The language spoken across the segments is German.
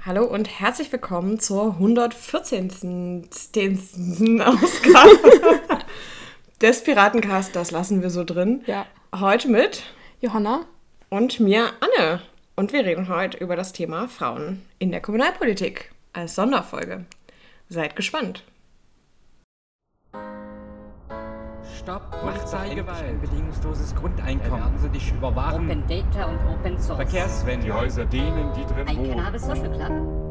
Hallo und herzlich willkommen zur 114. Ausgabe des Piratencast. Das lassen wir so drin. Ja. Heute mit Johanna und mir, Anne. Und wir reden heute über das Thema Frauen in der Kommunalpolitik als Sonderfolge. Seid gespannt. Stopp, Polizeigewalt. Ein bedingungsloses Grundeinkommen. Werden Sie dich überwachen. Open Data und Open Source. Verkehrswende. Die Häuser denen, die drin Ein wohnen. Cannabis Social Club.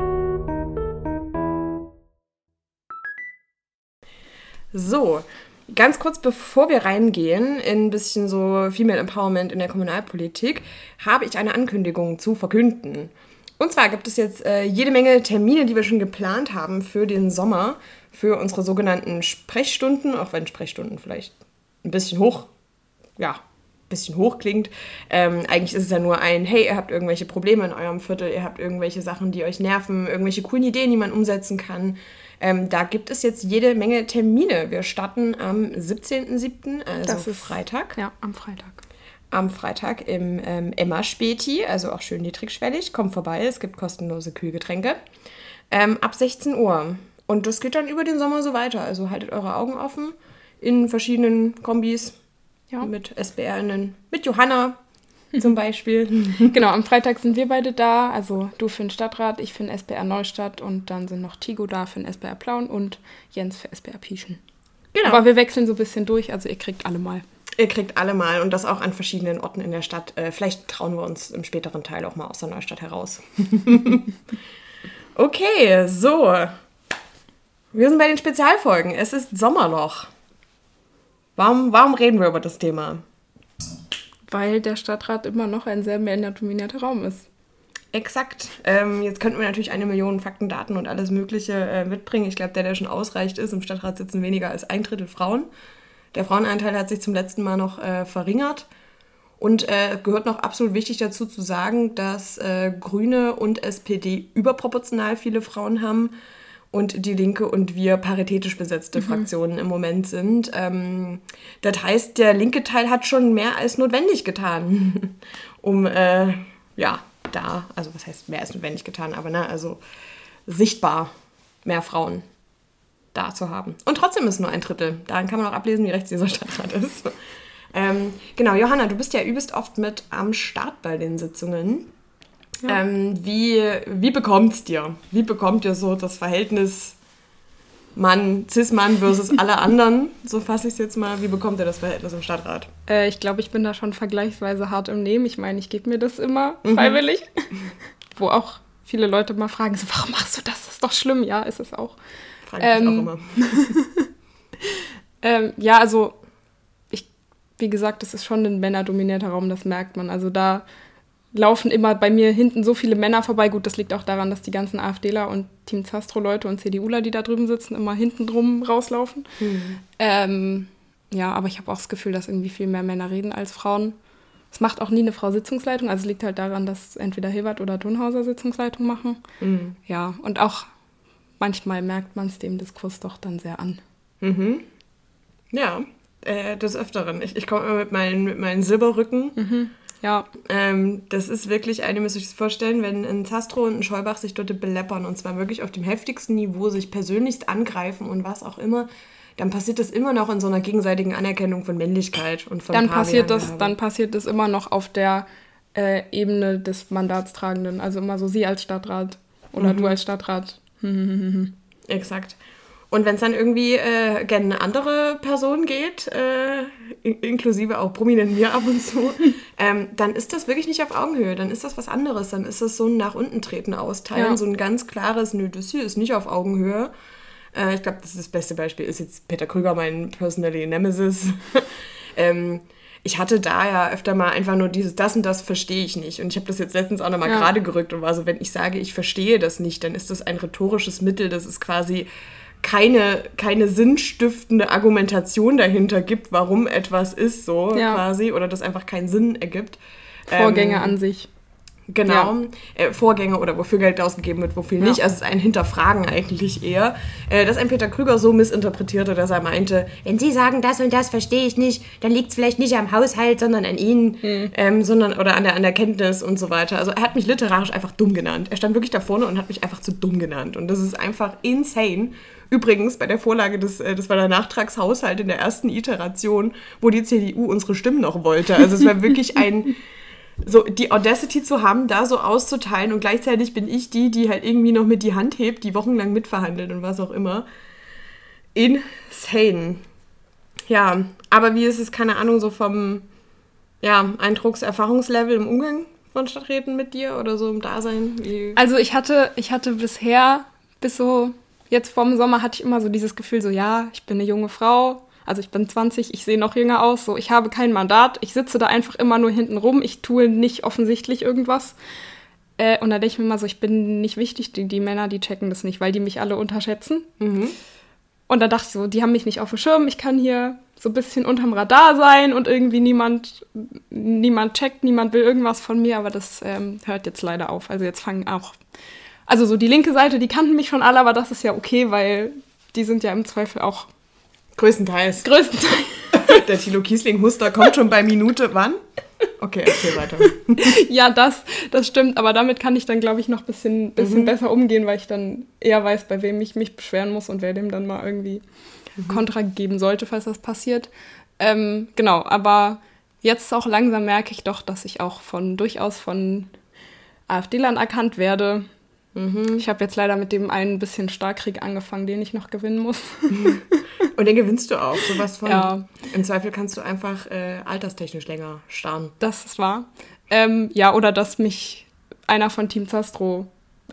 So, ganz kurz bevor wir reingehen in ein bisschen so Female Empowerment in der Kommunalpolitik, habe ich eine Ankündigung zu verkünden. Und zwar gibt es jetzt jede Menge Termine, die wir schon geplant haben für den Sommer, für unsere sogenannten Sprechstunden, auch wenn Sprechstunden vielleicht ein bisschen hoch klingt. Eigentlich ist es ja nur hey, ihr habt irgendwelche Probleme in eurem Viertel, ihr habt irgendwelche Sachen, die euch nerven, irgendwelche coolen Ideen, die man umsetzen kann. Da gibt es jetzt jede Menge Termine. Wir starten am 17.07., also Das ist Freitag. Ja, am Freitag. Am Freitag im Emma-Späti, also auch schön niedrigschwellig. Kommt vorbei, es gibt kostenlose Kühlgetränke. Ab 16 Uhr. Und das geht dann über den Sommer so weiter. Also haltet eure Augen offen in verschiedenen Kombis. Ja. Mit SBRinnen, mit Johanna zum Beispiel. Genau, am Freitag sind wir beide da. Also du für den Stadtrat, ich für den SBR Neustadt und dann sind noch Tigo da für den SBR Plauen und Jens für SBR Pieschen. Genau. Aber wir wechseln so ein bisschen durch, also ihr kriegt alle mal. Ihr kriegt alle mal und das auch an verschiedenen Orten in der Stadt. Vielleicht trauen wir uns im späteren Teil auch mal aus der Neustadt heraus. Okay, so. Wir sind bei den Spezialfolgen. Es ist Sommerloch. Warum reden wir über das Thema? Weil der Stadtrat immer noch ein sehr männerdominierter Raum ist. Exakt. Jetzt könnten wir natürlich 1 Million Fakten, Daten und alles Mögliche mitbringen. Ich glaube, der schon ausreicht ist. Im Stadtrat sitzen weniger als 1/3 Frauen. Der Frauenanteil hat sich zum letzten Mal noch verringert. Und gehört noch absolut wichtig dazu zu sagen, dass Grüne und SPD überproportional viele Frauen haben und die Linke und wir paritätisch besetzte Fraktionen im Moment sind. Das heißt, der linke Teil hat schon mehr als notwendig getan, um, also was heißt mehr als notwendig getan, aber also sichtbar mehr Frauen da zu haben. Und trotzdem ist es nur 1/3. Daran kann man auch ablesen, wie rechts dieser Stadtrat ist. Genau, Johanna, du bist ja übelst oft mit am Start bei den Sitzungen. Ja. Wie bekommt's dir? Wie bekommt ihr so das Verhältnis Cis-Mann versus alle anderen? So fasse ich es jetzt mal. Wie bekommt ihr das Verhältnis im Stadtrat? Ich glaube, ich bin da schon vergleichsweise hart im Nehmen. Ich meine, ich gebe mir das immer freiwillig. Wo auch viele Leute mal fragen, so, warum machst du das? Das ist doch schlimm. Ja, ist es auch. Frage ich auch immer. Ja, also wie gesagt, das ist schon ein männerdominierter Raum, das merkt man. Also da laufen immer bei mir hinten so viele Männer vorbei. Gut, das liegt auch daran, dass die ganzen AfDler und Team Zastro-Leute und CDUler, die da drüben sitzen, immer hinten drum rauslaufen. Ja, aber ich habe auch das Gefühl, dass irgendwie viel mehr Männer reden als Frauen. Es macht auch nie eine Frau Sitzungsleitung. Also es liegt halt daran, dass entweder Hilbert oder Thunhauser Sitzungsleitung machen. Ja, und auch manchmal merkt man es dem Diskurs doch dann sehr an. Ja, des Öfteren. Ich komme immer mit meinen Silberrücken. Ja. Das ist wirklich, ihr müsst euch das vorstellen, wenn ein Zastro und ein Scheubach sich dort beleppern und zwar wirklich auf dem heftigsten Niveau, sich persönlichst angreifen und was auch immer, dann passiert das immer noch in so einer gegenseitigen Anerkennung von Männlichkeit und von Dann passiert das immer noch auf der Ebene des Mandatstragenden. Also immer so sie als Stadtrat oder du als Stadtrat. Exakt. Und wenn es dann irgendwie gerne eine andere Person geht, inklusive auch prominent mir ab und zu, dann ist das wirklich nicht auf Augenhöhe. Dann ist das was anderes. Dann ist das so ein nach unten treten, austeilen, Ja. so ein ganz klares, nö, das hier ist nicht auf Augenhöhe. Ich glaube, das beste Beispiel ist jetzt Peter Krüger, mein Personally Nemesis. Ich hatte da ja öfter mal einfach nur das und das verstehe ich nicht. Und ich habe das jetzt letztens auch nochmal gerade gerückt und war so, wenn ich sage, ich verstehe das nicht, dann ist das ein rhetorisches Mittel, das ist quasi keine sinnstiftende Argumentation dahinter gibt, warum etwas ist so quasi oder das einfach keinen Sinn ergibt. Vorgänge an sich. Genau, Vorgänge oder wofür Geld ausgegeben wird, wofür nicht. Also es ist ein Hinterfragen eigentlich eher. Dass ein Peter Krüger so missinterpretierte, dass er meinte, wenn Sie sagen, das und das verstehe ich nicht, dann liegt es vielleicht nicht am Haushalt, sondern an Ihnen, oder an der Kenntnis und so weiter. Also er hat mich literarisch einfach dumm genannt. Er stand wirklich da vorne und hat mich einfach zu dumm genannt. Und das ist einfach insane. Übrigens, bei der Vorlage, das war der Nachtragshaushalt in der ersten Iteration, wo die CDU unsere Stimmen noch wollte. Also es war wirklich so die Audacity zu haben, da so auszuteilen und gleichzeitig bin ich die halt irgendwie noch mit die Hand hebt, die wochenlang mitverhandelt und was auch immer. Insane. Ja, aber wie ist es, keine Ahnung, so vom Eindruckserfahrungslevel im Umgang von Stadträten mit dir oder so im Dasein? Also ich hatte bisher, bis so jetzt vorm Sommer, hatte ich immer so dieses Gefühl, so ja, ich bin eine junge Frau, also ich bin 20, ich sehe noch jünger aus, so ich habe kein Mandat, ich sitze da einfach immer nur hinten rum, ich tue nicht offensichtlich irgendwas. Und da denke ich mir immer so, ich bin nicht wichtig, die Männer, die checken das nicht, weil die mich alle unterschätzen. Mhm. Und dann dachte ich so, die haben mich nicht auf dem Schirm, ich kann hier so ein bisschen unterm Radar sein und irgendwie niemand checkt, niemand will irgendwas von mir, aber das hört jetzt leider auf. Also jetzt fangen auch, also so die linke Seite, die kannten mich schon alle, aber das ist ja okay, weil die sind ja im Zweifel auch Größtenteils. Der Thilo Kiesling-Huster kommt schon bei Minute wann? Okay, erzähl weiter. Ja, das stimmt, aber damit kann ich dann, glaube ich, noch ein bisschen besser umgehen, weil ich dann eher weiß, bei wem ich mich beschweren muss und wer dem dann mal irgendwie Kontra geben sollte, falls das passiert. Genau, aber jetzt auch langsam merke ich doch, dass ich auch durchaus von AfD-Lern erkannt werde. Ich habe jetzt leider mit dem einen bisschen Starkkrieg angefangen, den ich noch gewinnen muss. Und den gewinnst du auch, sowas von. Ja. Im Zweifel kannst du einfach alterstechnisch länger starren. Das ist wahr. Oder dass mich einer von Team Zastro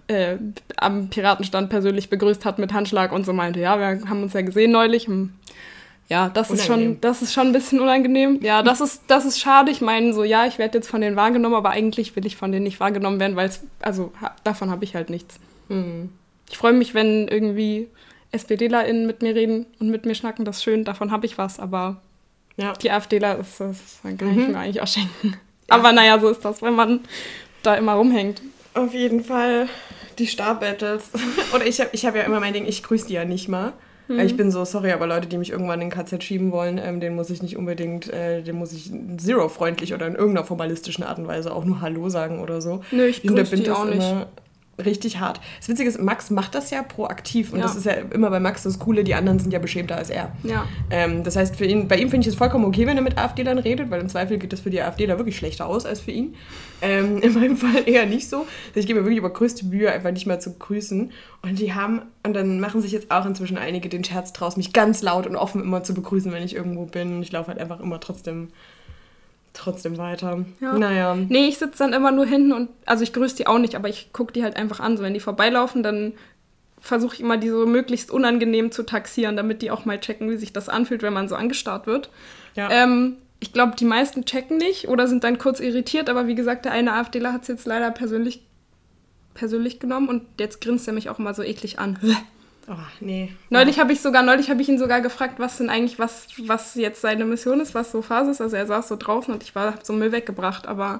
am Piratenstand persönlich begrüßt hat mit Handschlag und so meinte, ja, wir haben uns ja gesehen neulich. Ja, das ist schon ein bisschen unangenehm. Ja, das ist schade. Ich meine, so, ja, ich werde jetzt von denen wahrgenommen, aber eigentlich will ich von denen nicht wahrgenommen werden, weil davon habe ich halt nichts. Ich freue mich, wenn irgendwie SPDlerInnen mit mir reden und mit mir schnacken, das ist schön, davon habe ich was, aber die AfDler, das kann ich mir eigentlich auch schenken. Ja. Aber naja, so ist das, wenn man da immer rumhängt. Auf jeden Fall die Star-Battles. Oder ich hab ja immer mein Ding, ich grüße die ja nicht mal. Ich bin so, sorry, aber Leute, die mich irgendwann in KZ schieben wollen, denen muss ich nicht unbedingt, denen muss ich zero-freundlich oder in irgendeiner formalistischen Art und Weise auch nur Hallo sagen oder so. Nö, ich grüße die auch nicht. Richtig hart. Das Witzige ist, Max macht das ja proaktiv und das ist ja immer bei Max das Coole, die anderen sind ja beschämter als er. Ja. Das heißt, bei ihm finde ich es vollkommen okay, wenn er mit AfD-Lern redet, weil im Zweifel geht das für die AfD da wirklich schlechter aus als für ihn. In meinem Fall eher nicht so. Ich gebe mir wirklich über größte Mühe, einfach nicht mal zu grüßen. Und dann machen sich jetzt auch inzwischen einige den Scherz draus, mich ganz laut und offen immer zu begrüßen, wenn ich irgendwo bin. Ich laufe halt einfach immer trotzdem weiter. Ja. Naja. Nee, ich sitze dann immer nur hinten also ich grüße die auch nicht, aber ich gucke die halt einfach an. So, wenn die vorbeilaufen, dann versuche ich immer, die so möglichst unangenehm zu taxieren, damit die auch mal checken, wie sich das anfühlt, wenn man so angestarrt wird. Ja. Ich glaube, die meisten checken nicht oder sind dann kurz irritiert, aber wie gesagt, der eine AfDler hat es jetzt leider persönlich genommen und jetzt grinst er mich auch immer so eklig an. Oh, nee. Neulich habe ich ihn sogar gefragt, was denn eigentlich, was jetzt seine Mission ist, was so Phase ist. Also er saß so draußen und ich habe so Müll weggebracht, aber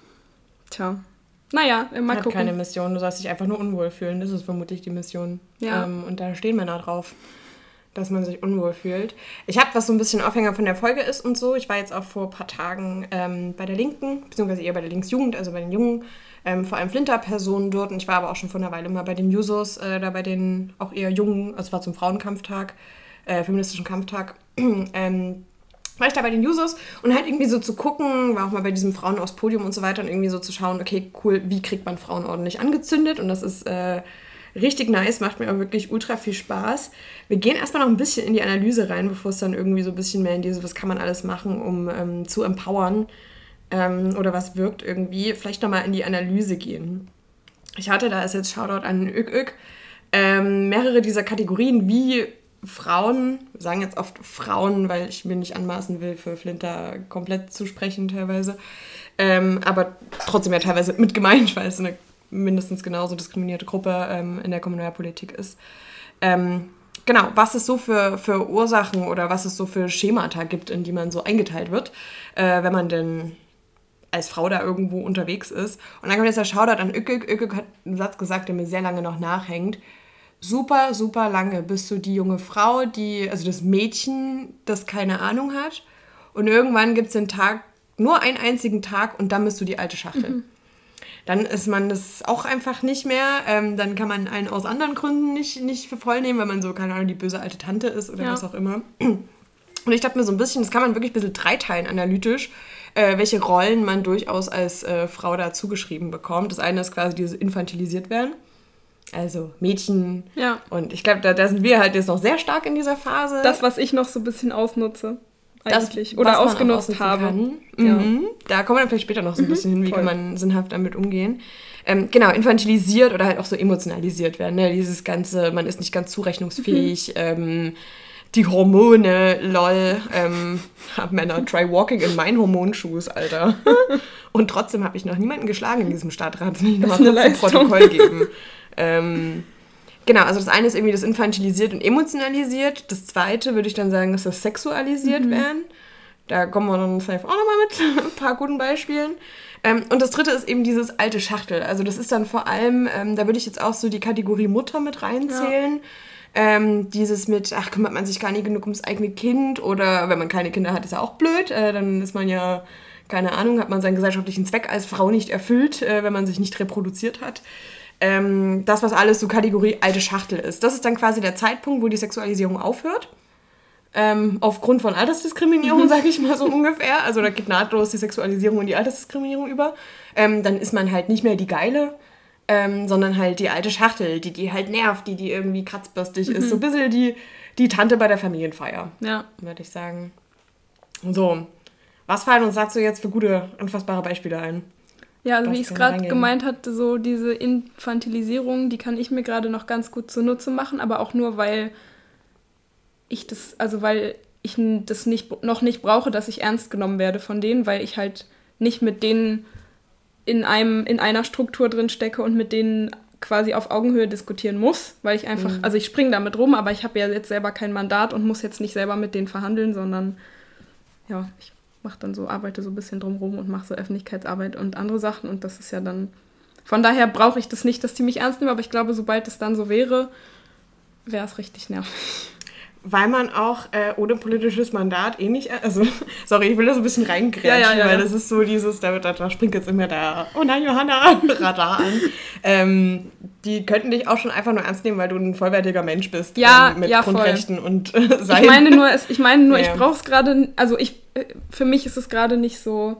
naja, mal gucken. Keine Mission, du sollst dich einfach nur unwohl fühlen, das ist vermutlich die Mission. Ja. Und da stehen Männer drauf, dass man sich unwohl fühlt. Ich habe, was so ein bisschen Aufhänger von der Folge ist und so, ich war jetzt auch vor ein paar Tagen bei der Linken, beziehungsweise eher bei der Linksjugend, also bei den Jungen, vor allem Flinter-Personen dort. Und ich war aber auch schon vor einer Weile mal bei den Jusos, da bei den auch eher Jungen, also es war zum Frauenkampftag, feministischen Kampftag, war ich da bei den Jusos und halt irgendwie so zu gucken, war auch mal bei diesem Frauen aufs Podium und so weiter und irgendwie so zu schauen, okay, cool, wie kriegt man Frauen ordentlich angezündet? Und das ist richtig nice, macht mir auch wirklich ultra viel Spaß. Wir gehen erstmal noch ein bisschen in die Analyse rein, bevor es dann irgendwie so ein bisschen mehr in diese, was kann man alles machen, um zu empowern, oder was wirkt irgendwie, vielleicht nochmal in die Analyse gehen. Ich hatte, da ist jetzt Shoutout an ÖK, mehrere dieser Kategorien, wie Frauen, wir sagen jetzt oft Frauen, weil ich mir nicht anmaßen will, für Flinter komplett zu sprechen teilweise, aber trotzdem ja teilweise mit gemeint, weil es eine mindestens genauso diskriminierte Gruppe in der Kommunalpolitik ist. Genau, was es so für Ursachen oder was es so für Schemata gibt, in die man so eingeteilt wird, wenn man denn als Frau da irgendwo unterwegs ist. Und dann kommt jetzt der Shoutout an Ökük. Ökük hat einen Satz gesagt, der mir sehr lange noch nachhängt. Super, super lange bist du die junge Frau, also das Mädchen, das keine Ahnung hat. Und irgendwann gibt es den Tag, nur einen einzigen Tag, und dann bist du die alte Schachtel. Dann ist man das auch einfach nicht mehr. Dann kann man einen aus anderen Gründen nicht für voll nehmen, weil man so, keine Ahnung, die böse alte Tante ist oder was auch immer. Und ich dachte mir so ein bisschen, das kann man wirklich ein bisschen dreiteilen analytisch, welche Rollen man durchaus als Frau da zugeschrieben bekommt. Das eine ist quasi dieses infantilisiert werden. Also Mädchen. Ja. Und ich glaube, da sind wir halt jetzt noch sehr stark in dieser Phase. Das, was ich noch so ein bisschen ausnutze. Eigentlich. Oder ausgenutzt habe. Ja. Da kommen wir dann vielleicht später noch so ein bisschen hin, wie kann man sinnhaft damit umgehen. Genau, infantilisiert oder halt auch so emotionalisiert werden. Ne? Dieses Ganze, man ist nicht ganz zurechnungsfähig, die Hormone, lol, Männer, try walking in meinen Hormonschuhs, Alter. Und trotzdem habe ich noch niemanden geschlagen in diesem Stadtrat. Das will ich nochmal kurz zum Protokoll geben. Genau, also das eine ist irgendwie das infantilisiert und emotionalisiert. Das zweite würde ich dann sagen, ist das sexualisiert werden. Da kommen wir dann vielleicht auch nochmal mit ein paar guten Beispielen. Und das dritte ist eben dieses alte Schachtel. Also das ist dann vor allem, da würde ich jetzt auch so die Kategorie Mutter mit reinzählen. Ja. Dieses mit, kümmert man sich gar nicht genug ums eigene Kind, oder wenn man keine Kinder hat, ist ja auch blöd. Dann ist man ja, keine Ahnung, hat man seinen gesellschaftlichen Zweck als Frau nicht erfüllt, wenn man sich nicht reproduziert hat. Das, was alles so Kategorie alte Schachtel ist. Das ist dann quasi der Zeitpunkt, wo die Sexualisierung aufhört. Aufgrund von Altersdiskriminierung, sage ich mal so ungefähr. Also da geht nahtlos die Sexualisierung in die Altersdiskriminierung über. Dann ist man halt nicht mehr die Geile, sondern halt die alte Schachtel, die halt nervt, die irgendwie kratzbürstig ist. So ein bisschen die Tante bei der Familienfeier, würde ich sagen. So, was fallen uns dazu jetzt für gute, anfassbare Beispiele ein? Ja, also wie ich es gerade gemeint hatte, so diese Infantilisierung, die kann ich mir gerade noch ganz gut zunutze machen, aber auch nur, weil ich das noch nicht brauche, dass ich ernst genommen werde von denen, weil ich halt nicht mit denen in einer Struktur drin stecke und mit denen quasi auf Augenhöhe diskutieren muss, weil ich einfach, also ich springe damit rum, aber ich habe ja jetzt selber kein Mandat und muss jetzt nicht selber mit denen verhandeln, sondern ja, ich mache dann so, arbeite so ein bisschen drumherum und mache so Öffentlichkeitsarbeit und andere Sachen, und das ist ja dann, von daher brauche ich das nicht, dass die mich ernst nehmen, aber ich glaube, sobald es dann so wäre, wäre es richtig nervig. Weil man auch ohne politisches Mandat nicht, also, sorry, ich will da so ein bisschen reingrätschen, weil das ist so dieses, da springt jetzt immer der, oh nein, Johanna, Radar an. Die könnten dich auch schon einfach nur ernst nehmen, weil du ein vollwertiger Mensch bist, mit Grundrechten voll. Und sein. Ich meine nur, ich brauche es gerade, also für mich ist es gerade nicht so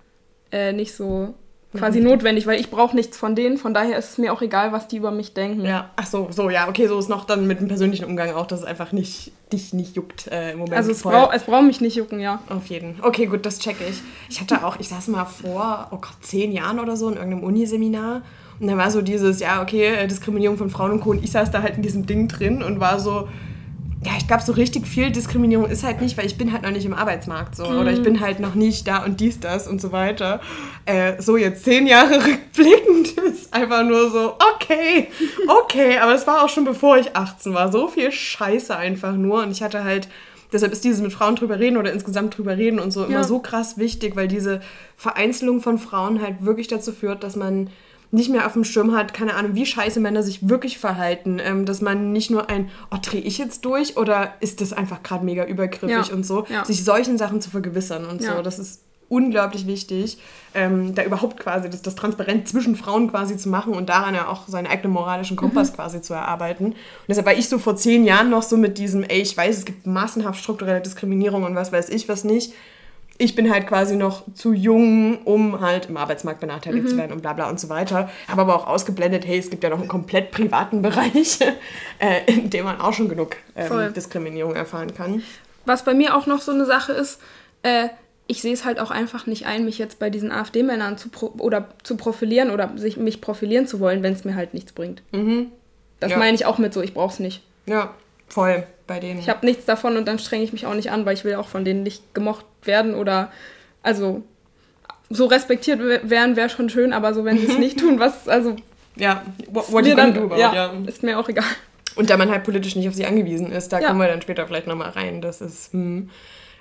quasi notwendig, weil ich brauche nichts von denen, von daher ist es mir auch egal, was die über mich denken. Ja, ach so, ja, okay, so ist noch dann mit dem persönlichen Umgang auch, dass es einfach dich nicht juckt im Moment. Also es braucht mich nicht jucken, ja. Auf jeden. Okay, gut, das checke ich. Ich saß mal vor, 10 Jahren oder so in irgendeinem Uniseminar, und dann war so dieses, Diskriminierung von Frauen und Co. Und ich saß da halt in diesem Ding drin und war so, ja, ich glaube, so richtig viel Diskriminierung ist halt nicht, weil ich bin halt noch nicht im Arbeitsmarkt so. Oder ich bin halt noch nicht da und dies, das und so weiter. So jetzt 10 Jahre rückblickend ist einfach nur so, okay. Aber es war auch schon bevor ich 18 war. So viel Scheiße einfach nur. Und ich hatte halt, deshalb ist dieses mit Frauen drüber reden oder insgesamt drüber reden und so immer so krass wichtig, weil diese Vereinzelung von Frauen halt wirklich dazu führt, dass man nicht mehr auf dem Schirm hat, keine Ahnung, wie scheiße Männer sich wirklich verhalten, dass man nicht nur drehe ich jetzt durch oder ist das einfach gerade mega übergriffig und so, sich solchen Sachen zu vergewissern und so, das ist unglaublich wichtig, da überhaupt quasi das transparent zwischen Frauen quasi zu machen und daran ja auch seinen eigenen moralischen Kompass quasi zu erarbeiten. Und deshalb war ich so vor 10 Jahren noch so mit diesem, ich weiß, es gibt massenhaft strukturelle Diskriminierung und was weiß ich, was nicht. Ich bin halt quasi noch zu jung, um halt im Arbeitsmarkt benachteiligt zu werden und bla bla und so weiter. Habe aber auch ausgeblendet, es gibt ja noch einen komplett privaten Bereich, in dem man auch schon genug Diskriminierung erfahren kann. Was bei mir auch noch so eine Sache ist, ich sehe es halt auch einfach nicht ein, mich jetzt bei diesen AfD-Männern zu profilieren oder mich profilieren zu wollen, wenn es mir halt nichts bringt. Das meine ich auch mit so, ich brauche es nicht. Ja, voll. Bei denen. Ich habe nichts davon und dann strenge ich mich auch nicht an, weil ich will auch von denen nicht gemocht werden oder, also, so respektiert werden wäre schon schön, aber so, wenn sie es nicht tun, ja, what you gonna do about, ist mir auch egal. Und da man halt politisch nicht auf sie angewiesen ist, da kommen wir dann später vielleicht nochmal rein, das ist,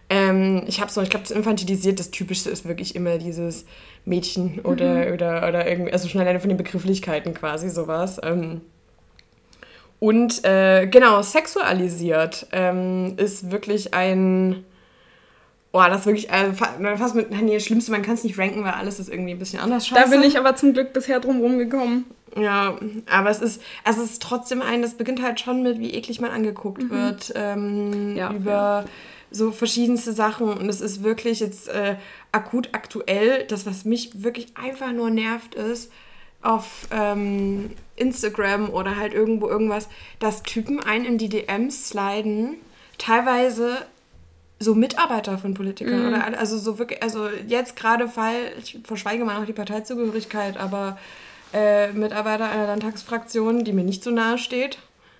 Ich glaube, das infantilisiert, das Typischste ist wirklich immer dieses Mädchen oder irgendwie, also schon alleine von den Begrifflichkeiten quasi sowas. Und genau, sexualisiert ist wirklich ein... Boah, das ist wirklich fast mit... Nee, das Schlimmste, man kann es nicht ranken, weil alles ist irgendwie ein bisschen anders scheiße. Da bin ich aber zum Glück bisher drum rumgekommen. Ja, aber es ist trotzdem das beginnt halt schon mit, wie eklig man angeguckt wird, über so verschiedenste Sachen. Und es ist wirklich jetzt akut aktuell, das, was mich wirklich einfach nur nervt, ist, auf Instagram oder halt irgendwo irgendwas, dass Typen einen in die DMs sliden, teilweise so Mitarbeiter von Politikern oder also so wirklich, also jetzt gerade Fall, ich verschweige mal noch die Parteizugehörigkeit, aber Mitarbeiter einer Landtagsfraktion, die mir nicht so nahe steht,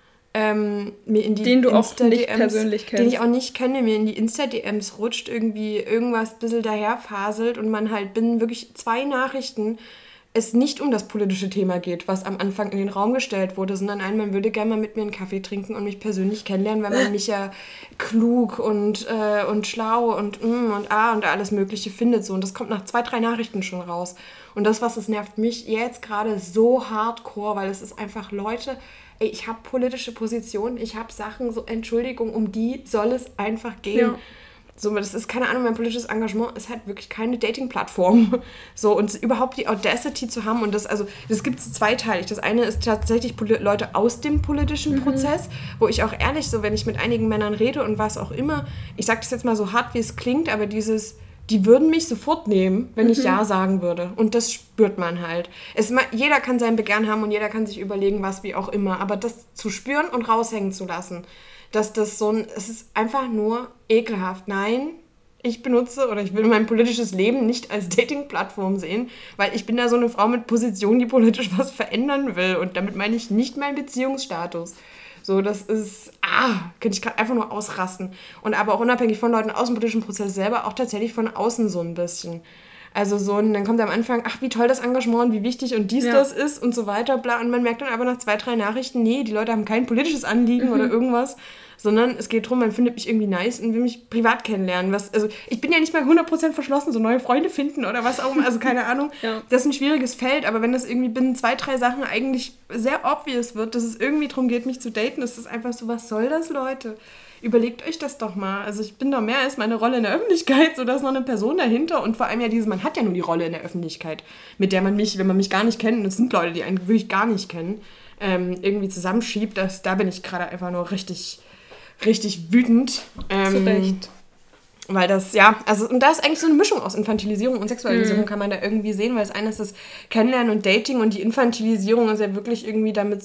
mir in die den du auch nicht persönlich kennst. Den ich auch nicht kenne, mir in die Insta-DMs rutscht, irgendwie irgendwas ein bisschen daherfaselt und man halt binnen wirklich 2 Nachrichten es nicht um das politische Thema geht, was am Anfang in den Raum gestellt wurde, sondern man würde gerne mal mit mir einen Kaffee trinken und mich persönlich kennenlernen, weil man mich ja klug und schlau und alles Mögliche findet. So. Und das kommt nach 2, 3 Nachrichten schon raus. Und das nervt mich jetzt gerade so hardcore, weil es ist einfach, Leute, ey, ich habe politische Positionen, ich habe Sachen, so Entschuldigung, um die soll es einfach gehen. Ja. So, das ist, keine Ahnung, mein politisches Engagement ist halt wirklich keine Dating-Plattform. So, und überhaupt die Audacity zu haben und das gibt es zweiteilig. Das eine ist tatsächlich Leute aus dem politischen Prozess, wo ich auch ehrlich so, wenn ich mit einigen Männern rede und was auch immer, ich sage das jetzt mal so hart, wie es klingt, aber die würden mich sofort nehmen, wenn ich Ja sagen würde. Und das spürt man halt. Jeder kann sein Begehren haben und jeder kann sich überlegen, was, wie auch immer. Aber das zu spüren und raushängen zu lassen, es ist einfach nur ekelhaft. Nein, ich will mein politisches Leben nicht als Dating-Plattform sehen, weil ich bin da so eine Frau mit Position, die politisch was verändern will. Und damit meine ich nicht meinen Beziehungsstatus. So, das ist, könnte ich gerade einfach nur ausrasten. Und aber auch unabhängig von Leuten aus dem politischen Prozess selber, auch tatsächlich von außen so ein bisschen. Also dann kommt am Anfang, wie toll das Engagement und wie wichtig und das ist und so weiter, bla. Und man merkt dann aber nach 2, 3 Nachrichten, nee, die Leute haben kein politisches Anliegen oder irgendwas, sondern es geht darum, man findet mich irgendwie nice und will mich privat kennenlernen. Ich bin ja nicht mal 100% verschlossen, so neue Freunde finden oder was auch immer, also keine Ahnung. Ja. Das ist ein schwieriges Feld, aber wenn das irgendwie binnen 2, 3 Sachen eigentlich sehr obvious wird, dass es irgendwie darum geht, mich zu daten, ist das einfach so, was soll das, Leute? Überlegt euch das doch mal. Also ich bin doch mehr als meine Rolle in der Öffentlichkeit, so da ist noch eine Person dahinter und vor allem man hat ja nur die Rolle in der Öffentlichkeit, mit der man mich, wenn man mich gar nicht kennt, und es sind Leute, die einen wirklich gar nicht kennen, irgendwie zusammenschiebt, da bin ich gerade einfach nur richtig, richtig wütend. Zu Recht. Weil und da ist eigentlich so eine Mischung aus Infantilisierung und Sexualisierung, kann man da irgendwie sehen, weil das eine ist das Kennenlernen und Dating und die Infantilisierung ist ja wirklich irgendwie damit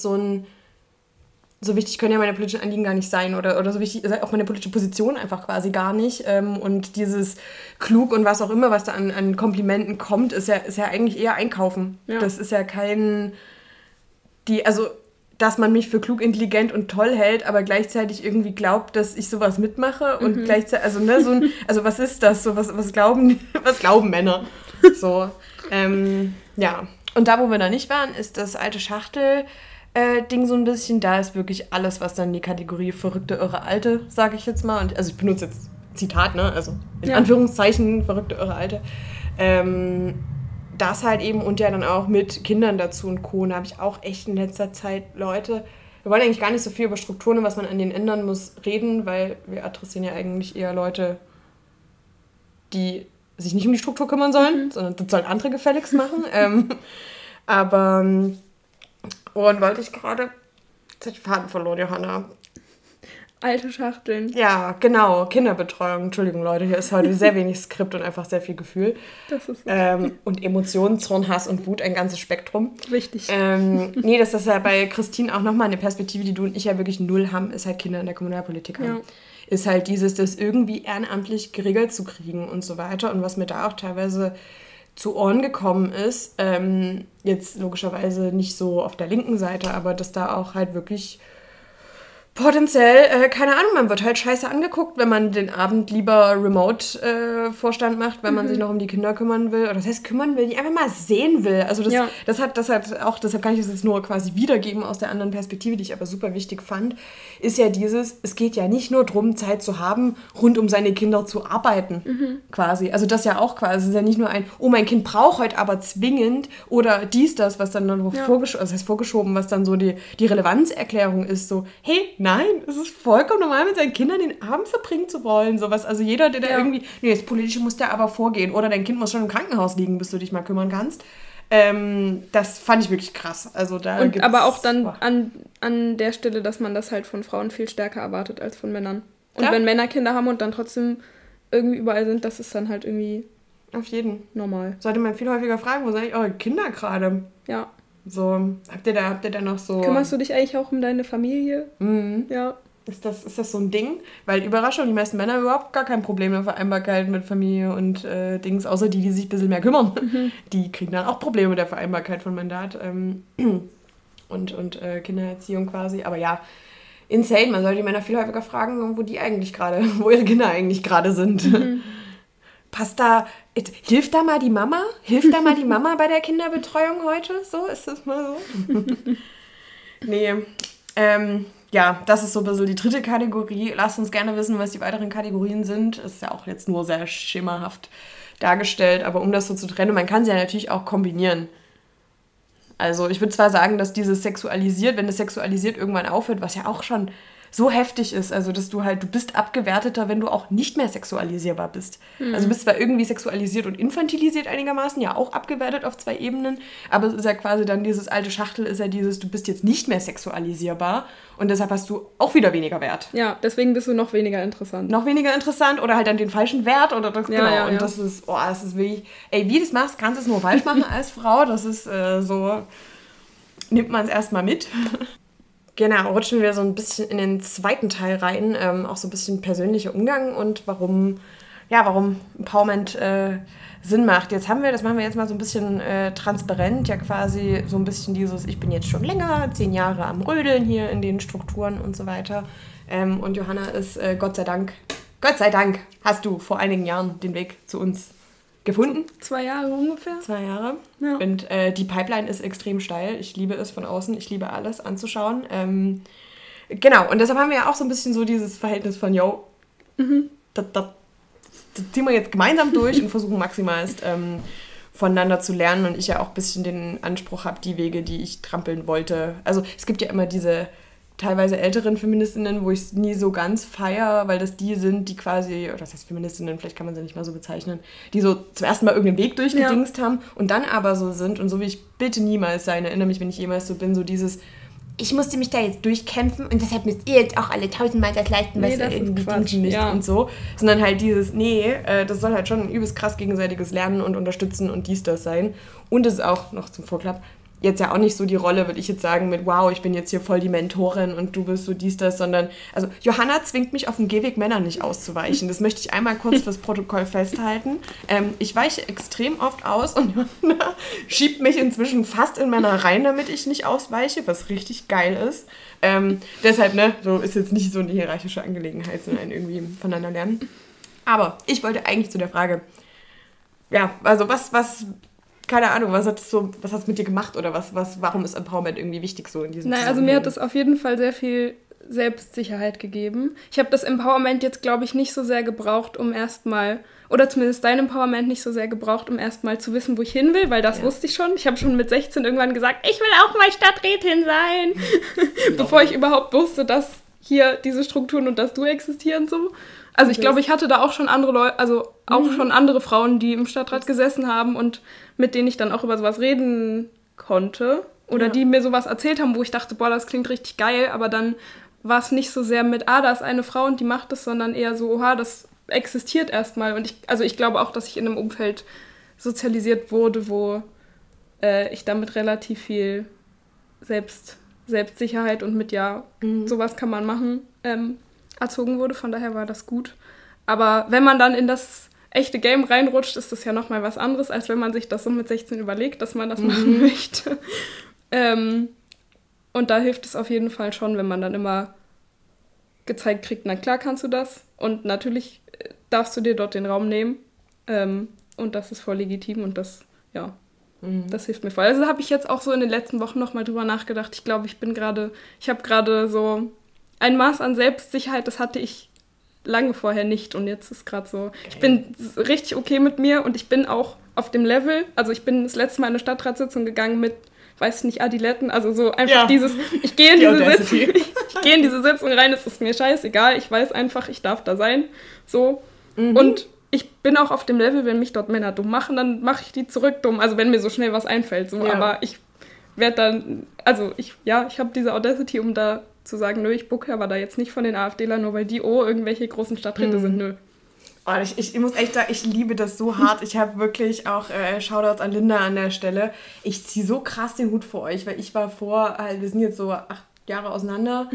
so wichtig können ja meine politischen Anliegen gar nicht sein oder so wichtig ist auch meine politische Position einfach quasi gar nicht. Und dieses klug und was auch immer, was da an Komplimenten kommt, ist ja eigentlich eher einkaufen. Ja. Das ist ja dass man mich für klug, intelligent und toll hält, aber gleichzeitig irgendwie glaubt, dass ich sowas mitmache und gleichzeitig, was ist das? So, was glauben Männer? So, ja. Und da, wo wir da nicht waren, ist das alte Schachtel Ding so ein bisschen, da ist wirklich alles, was dann in die Kategorie verrückte, irre Alte, sage ich jetzt mal. Und, also ich benutze jetzt Zitat, ne? Also in Anführungszeichen verrückte, irre Alte. Das halt eben und ja dann auch mit Kindern dazu und Co. Da habe ich auch echt in letzter Zeit Leute, wir wollen eigentlich gar nicht so viel über Strukturen und was man an denen ändern muss reden, weil wir adressieren ja eigentlich eher Leute, die sich nicht um die Struktur kümmern sollen, sondern das sollen andere gefälligst machen. Und wollte ich gerade... Jetzt habe ich den Faden verloren, Johanna. Alte Schachteln. Ja, genau. Kinderbetreuung. Entschuldigung, Leute, hier ist heute sehr wenig Skript und einfach sehr viel Gefühl. Das ist okay. Und Emotionen, Zorn, Hass und Wut, ein ganzes Spektrum. Richtig. Das ist ja bei Christine auch nochmal eine Perspektive, die du und ich ja wirklich null haben, ist halt Kinder in der Kommunalpolitik haben. Ja. Ist halt das irgendwie ehrenamtlich geregelt zu kriegen und so weiter. Und was mir da auch teilweise zu Ohren gekommen ist, jetzt logischerweise nicht so auf der linken Seite, aber dass da auch halt wirklich Potenziell, keine Ahnung, man wird halt scheiße angeguckt, wenn man den Abend lieber Remote-Vorstand macht, wenn man sich noch um die Kinder kümmern will. Oder das heißt, kümmern will, die einfach mal sehen will. Also das hat auch, deshalb kann ich das jetzt nur quasi wiedergeben aus der anderen Perspektive, die ich aber super wichtig fand, ist ja es geht ja nicht nur darum, Zeit zu haben, rund um seine Kinder zu arbeiten, quasi. Also das ja auch quasi, es ist ja nicht nur mein Kind braucht heute aber zwingend oder das, was dann noch vorgeschoben, was dann so die Relevanzerklärung ist, so, hey, nein, es ist vollkommen normal, mit seinen Kindern den Abend verbringen zu wollen. Sowas. Also jeder, der da irgendwie, das Politische muss der aber vorgehen. Oder dein Kind muss schon im Krankenhaus liegen, bis du dich mal kümmern kannst. Das fand ich wirklich krass. Also da und aber auch dann an der Stelle, dass man das halt von Frauen viel stärker erwartet als von Männern. Und wenn Männer Kinder haben und dann trotzdem irgendwie überall sind, das ist dann halt irgendwie auf jeden normal. Sollte man viel häufiger fragen, wo sind eigentlich eure Kinder gerade? Ja. So, habt ihr da noch so... Kümmerst du dich eigentlich auch um deine Familie? Mhm. Ja. Ist das so ein Ding? Weil Überraschung, die meisten Männer haben überhaupt gar kein Problem mit Vereinbarkeit mit Familie und Dings, außer die sich ein bisschen mehr kümmern. Die kriegen dann auch Probleme mit der Vereinbarkeit von Mandat und Kindererziehung quasi. Aber ja, insane. Man sollte die Männer viel häufiger fragen, wo ihre Kinder eigentlich gerade sind. Hilft da mal die Mama? Hilft da mal die Mama bei der Kinderbetreuung heute? So, ist das mal so? Nee. Ja, das ist so ein bisschen die dritte Kategorie. Lasst uns gerne wissen, was die weiteren Kategorien sind. Ist ja auch jetzt nur sehr schemahaft dargestellt, aber um das so zu trennen, man kann sie ja natürlich auch kombinieren. Also ich würde zwar sagen, dass dieses sexualisiert, wenn das sexualisiert irgendwann aufhört, was ja auch schon so heftig ist, also dass du bist abgewerteter, wenn du auch nicht mehr sexualisierbar bist. Also du bist zwar irgendwie sexualisiert und infantilisiert einigermaßen, ja auch abgewertet auf 2 Ebenen, aber es ist ja quasi dann dieses alte Schachtel, ist ja du bist jetzt nicht mehr sexualisierbar und deshalb hast du auch wieder weniger Wert. Ja, deswegen bist du noch weniger interessant. Noch weniger interessant oder halt dann den falschen Wert oder das, ja, genau. Ja, und das ist wirklich, wie du es machst, kannst du es nur falsch machen als Frau, das ist so, nimmt man es erstmal mit. Genau, rutschen wir so ein bisschen in den zweiten Teil rein, auch so ein bisschen persönlicher Umgang und warum Empowerment Sinn macht. Das machen wir jetzt mal so ein bisschen transparent, ja quasi so ein bisschen dieses, ich bin jetzt schon länger, 10 Jahre am Rödeln hier in den Strukturen und so weiter. Und Johanna ist, Gott sei Dank, hast du vor einigen Jahren den Weg zu uns gefunden. 2 Jahre ungefähr. 2 Jahre. Ja. Und die Pipeline ist extrem steil. Ich liebe es von außen. Ich liebe alles anzuschauen. Genau. Und deshalb haben wir ja auch so ein bisschen so dieses Verhältnis von, das ziehen wir jetzt gemeinsam durch und versuchen maximalst voneinander zu lernen. Und ich ja auch ein bisschen den Anspruch habe, die Wege, die ich trampeln wollte. Also es gibt ja immer diese teilweise älteren Feministinnen, wo ich es nie so ganz feiere, weil das die sind, die quasi, oder das heißt Feministinnen, vielleicht kann man sie nicht mal so bezeichnen, die so zum ersten Mal irgendeinen Weg durchgedingst haben und dann aber so sind und so wie ich bitte niemals sein, erinnere mich, wenn ich jemals so bin, so dieses, ich musste mich da jetzt durchkämpfen und deshalb müsst ihr jetzt auch alle 1000-mal das leisten, was irgendwie denken nicht und so, sondern halt dieses, das soll halt schon ein übelst krass gegenseitiges Lernen und Unterstützen und das sein und es ist auch noch zum Vorklapp, jetzt ja auch nicht so die Rolle, würde ich jetzt sagen, mit wow, ich bin jetzt hier voll die Mentorin und du bist so das, sondern, also Johanna zwingt mich auf dem Gehweg Männern nicht auszuweichen. Das möchte ich einmal kurz fürs Protokoll festhalten. Ich weiche extrem oft aus und Johanna schiebt mich inzwischen fast in Männer rein, damit ich nicht ausweiche, was richtig geil ist. Deshalb, so ist jetzt nicht so eine hierarchische Angelegenheit, sondern irgendwie voneinander lernen. Aber ich wollte eigentlich zu der Frage, ja, also was keine Ahnung, was hat's mit dir gemacht oder warum ist Empowerment irgendwie wichtig so in diesem Zusammenhang? Also mir hat das auf jeden Fall sehr viel Selbstsicherheit gegeben. Ich habe das Empowerment jetzt, glaube ich, nicht so sehr gebraucht, um erstmal, oder zumindest dein Empowerment nicht so sehr gebraucht, um erstmal zu wissen, wo ich hin will, weil das wusste ich schon. Ich habe schon mit 16 irgendwann gesagt, ich will auch mal Stadträtin sein, bevor ich überhaupt wusste, dass hier diese Strukturen und das Du existieren so. Also ich glaube, ich hatte da auch schon andere Leute, also auch schon andere Frauen, die im Stadtrat gesessen haben und mit denen ich dann auch über sowas reden konnte. Oder die mir sowas erzählt haben, wo ich dachte, boah, das klingt richtig geil. Aber dann war es nicht so sehr mit, da ist eine Frau und die macht das, sondern eher so, oha, das existiert erstmal. Und ich glaube auch, dass ich in einem Umfeld sozialisiert wurde, wo ich damit relativ viel Selbstsicherheit und mit, sowas kann man machen, erzogen wurde, von daher war das gut. Aber wenn man dann in das echte Game reinrutscht, ist das ja nochmal was anderes, als wenn man sich das so mit 16 überlegt, dass man das machen möchte. Und da hilft es auf jeden Fall schon, wenn man dann immer gezeigt kriegt, na klar kannst du das. Und natürlich darfst du dir dort den Raum nehmen. Und das ist voll legitim und das, ja, das hilft mir voll. Also habe ich jetzt auch so in den letzten Wochen nochmal drüber nachgedacht. Ich glaube, ich habe gerade so ein Maß an Selbstsicherheit, das hatte ich lange vorher nicht. Und jetzt ist gerade so, ich bin richtig okay mit mir und ich bin auch auf dem Level. Also ich bin das letzte Mal in eine Stadtratssitzung gegangen mit, weiß nicht, Adiletten, also so einfach dieses, ich gehe in diese Sitzung rein, es ist mir scheißegal, ich weiß einfach, ich darf da sein, so. Und ich bin auch auf dem Level, wenn mich dort Männer dumm machen, dann mache ich die zurück dumm, also wenn mir so schnell was einfällt, so, aber ich werde dann, also ich habe diese Audacity, um da zu sagen, nö, ich bucke aber da jetzt nicht von den AfDlern, nur weil die irgendwelche großen Stadträte sind, nö. Oh, ich muss echt sagen, ich liebe das so hart. Ich habe wirklich auch Shoutouts an Linda an der Stelle. Ich ziehe so krass den Hut vor euch, weil ich war wir sind jetzt so 8 Jahre auseinander,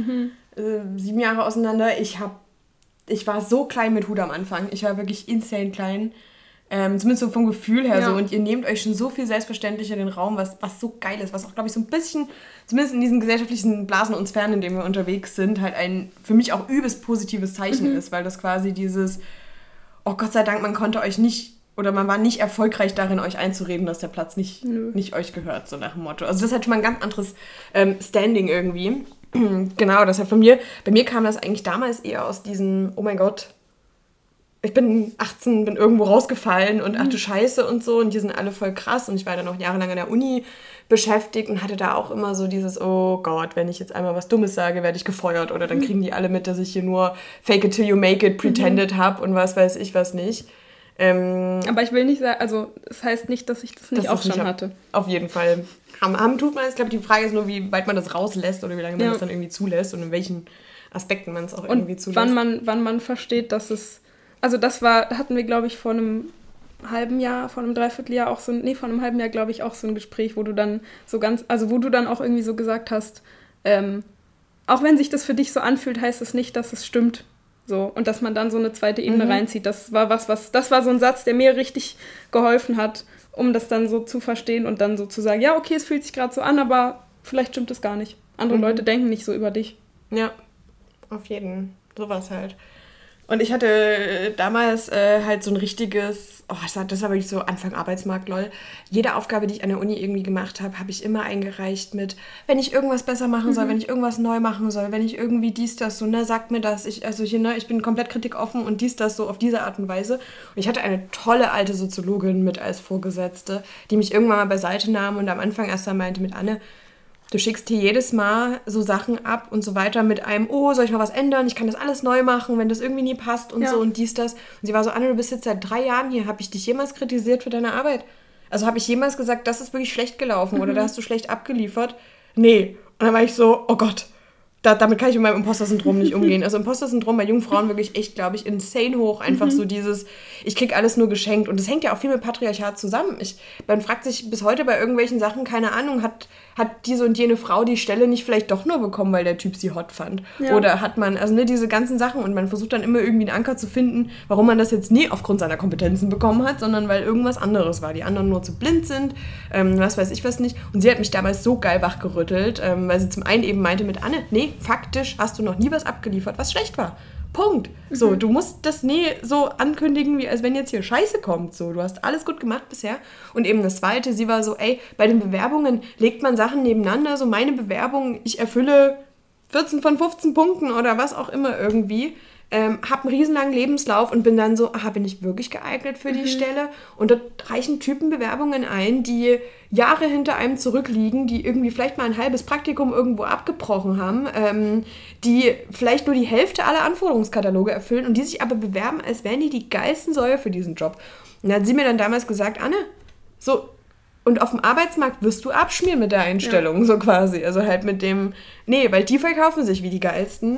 7 Jahre auseinander. Ich war so klein mit Hut am Anfang. Ich war wirklich insane klein. Zumindest so vom Gefühl her so. Und ihr nehmt euch schon so viel selbstverständlicher den Raum, was so geil ist, was auch, glaube ich, so ein bisschen, zumindest in diesen gesellschaftlichen Blasen und Sphären, in denen wir unterwegs sind, halt ein für mich auch übelst positives Zeichen ist, weil das quasi dieses, oh Gott sei Dank, man konnte euch nicht, oder man war nicht erfolgreich darin, euch einzureden, dass der Platz nicht euch gehört, so nach dem Motto. Also das ist halt schon mal ein ganz anderes Standing irgendwie. Genau, das halt bei mir kam das eigentlich damals eher aus diesem, oh mein Gott, ich bin 18, bin irgendwo rausgefallen und ach du Scheiße und so und die sind alle voll krass und ich war dann auch jahrelang an der Uni beschäftigt und hatte da auch immer so dieses, oh Gott, wenn ich jetzt einmal was Dummes sage, werde ich gefeuert oder dann kriegen die alle mit, dass ich hier nur fake it till you make it pretended habe und was weiß ich was nicht. Aber ich will nicht sagen, also es heißt nicht, dass ich das nicht auch schon hatte. Auf jeden Fall. Haben tut man es. Ich glaube, die Frage ist nur, wie weit man das rauslässt oder wie lange man das dann irgendwie zulässt und in welchen Aspekten man es auch irgendwie zulässt. Wann man versteht, dass es, also hatten wir, glaube ich, vor einem halben Jahr, vor einem Dreivierteljahr auch vor einem halben Jahr, glaube ich, auch so ein Gespräch, wo du dann wo du dann auch irgendwie so gesagt hast, auch wenn sich das für dich so anfühlt, heißt es nicht, dass es stimmt. So, und dass man dann so eine zweite Ebene reinzieht. Das war das war so ein Satz, der mir richtig geholfen hat, um das dann so zu verstehen und dann so zu sagen, ja, okay, es fühlt sich gerade so an, aber vielleicht stimmt es gar nicht. Andere Leute denken nicht so über dich. Ja, auf jeden. Sowas halt. Und ich hatte damals halt so ein richtiges, das war wirklich so Anfang Arbeitsmarkt, lol. Jede Aufgabe, die ich an der Uni irgendwie gemacht habe, habe ich immer eingereicht mit, wenn ich irgendwas besser machen soll, wenn ich irgendwas neu machen soll, wenn ich irgendwie dies, das, so, sagt mir das. Ich bin komplett kritikoffen und dies, das, so auf diese Art und Weise. Und ich hatte eine tolle alte Soziologin mit als Vorgesetzte, die mich irgendwann mal beiseite nahm und am Anfang erst dann meinte mit Anne, du schickst hier jedes Mal so Sachen ab und so weiter mit einem, soll ich mal was ändern? Ich kann das alles neu machen, wenn das irgendwie nie passt und so und dies, das. Und sie war so, Anne, du bist jetzt seit 3 Jahren hier. Habe ich dich jemals kritisiert für deine Arbeit? Also habe ich jemals gesagt, das ist wirklich schlecht gelaufen oder da hast du schlecht abgeliefert? Nee. Und dann war ich so, oh Gott, damit kann ich mit meinem Imposter-Syndrom nicht umgehen. Also Imposter-Syndrom bei jungen Frauen wirklich echt, glaube ich, insane hoch. Einfach so dieses, ich krieg alles nur geschenkt. Und das hängt ja auch viel mit Patriarchat zusammen. Man fragt sich bis heute bei irgendwelchen Sachen, keine Ahnung, hat diese und jene Frau die Stelle nicht vielleicht doch nur bekommen, weil der Typ sie hot fand? Ja. Oder hat man, diese ganzen Sachen und man versucht dann immer irgendwie einen Anker zu finden, warum man das jetzt nie aufgrund seiner Kompetenzen bekommen hat, sondern weil irgendwas anderes war. Die anderen nur zu blind sind, was weiß ich was nicht. Und sie hat mich damals so geil wachgerüttelt, weil sie zum einen eben meinte mit Anne, nee, faktisch hast du noch nie was abgeliefert, was schlecht war. Punkt. So, du musst das nie so ankündigen, wie als wenn jetzt hier Scheiße kommt. So, du hast alles gut gemacht bisher. Und eben das Zweite, sie war so, bei den Bewerbungen legt man Sachen nebeneinander. So meine Bewerbung, ich erfülle 14 von 15 Punkten oder was auch immer irgendwie. Hab einen riesenlangen Lebenslauf und bin dann so, bin ich wirklich geeignet für die Stelle? Und dort reichen Typen Bewerbungen ein, die Jahre hinter einem zurückliegen, die irgendwie vielleicht mal ein halbes Praktikum irgendwo abgebrochen haben, die vielleicht nur die Hälfte aller Anforderungskataloge erfüllen und die sich aber bewerben, als wären die geilsten Säue für diesen Job. Und da hat sie mir dann damals gesagt, Anne, so, und auf dem Arbeitsmarkt wirst du abschmieren mit der Einstellung, so quasi. Also halt mit dem, weil die verkaufen sich wie die geilsten,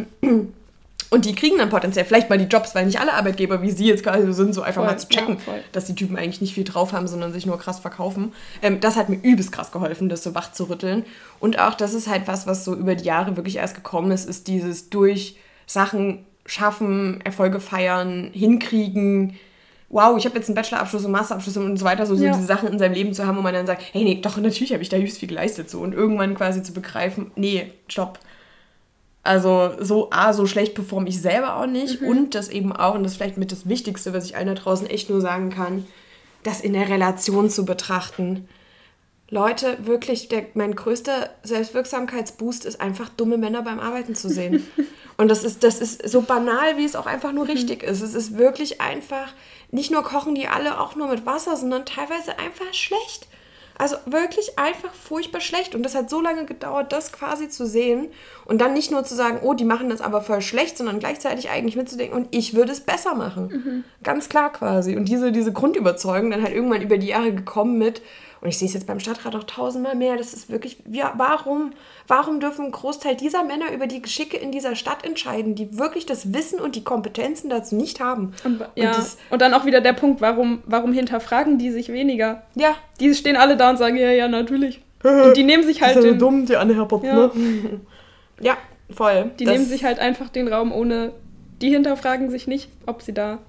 und die kriegen dann potenziell vielleicht mal die Jobs, weil nicht alle Arbeitgeber, wie sie jetzt quasi sind, so einfach mal zu checken, dass die Typen eigentlich nicht viel drauf haben, sondern sich nur krass verkaufen. Das hat mir übelst krass geholfen, das so wach zu rütteln. Und auch, das ist halt was so über die Jahre wirklich erst gekommen ist dieses durch Sachen schaffen, Erfolge feiern, hinkriegen. Wow, ich habe jetzt einen Bachelorabschluss und Masterabschluss und so weiter, so diese Sachen in seinem Leben zu haben, wo man dann sagt, hey, nee, doch, natürlich habe ich da übelst viel geleistet. So. Und irgendwann quasi zu begreifen, nee, stopp. Also so schlecht performe ich selber auch nicht. Und das eben auch, und das ist vielleicht mit das Wichtigste, was ich allen da draußen echt nur sagen kann, das in der Relation zu betrachten. Leute, wirklich, mein größter Selbstwirksamkeitsboost ist einfach, dumme Männer beim Arbeiten zu sehen. Und das ist so banal, wie es auch einfach nur richtig ist. Es ist wirklich einfach, nicht nur kochen die alle auch nur mit Wasser, sondern teilweise einfach schlecht. Also wirklich einfach furchtbar schlecht. Und das hat so lange gedauert, das quasi zu sehen und dann nicht nur zu sagen, oh, die machen das aber voll schlecht, sondern gleichzeitig eigentlich mitzudenken, und ich würde es besser machen. Ganz klar quasi. Und diese Grundüberzeugung dann halt irgendwann über die Jahre gekommen mit, und ich sehe es jetzt beim Stadtrat auch tausendmal mehr, das ist wirklich, warum dürfen ein Großteil dieser Männer über die Geschicke in dieser Stadt entscheiden, die wirklich das Wissen und die Kompetenzen dazu nicht haben? Und dann auch wieder der Punkt, warum hinterfragen die sich weniger? Ja. Die stehen alle da und sagen, ja, natürlich. Und die nehmen sich halt das ist ja dumm, die Anne Herbert, ne? Ja, voll. Die nehmen sich halt einfach den Raum die hinterfragen sich nicht, ob sie da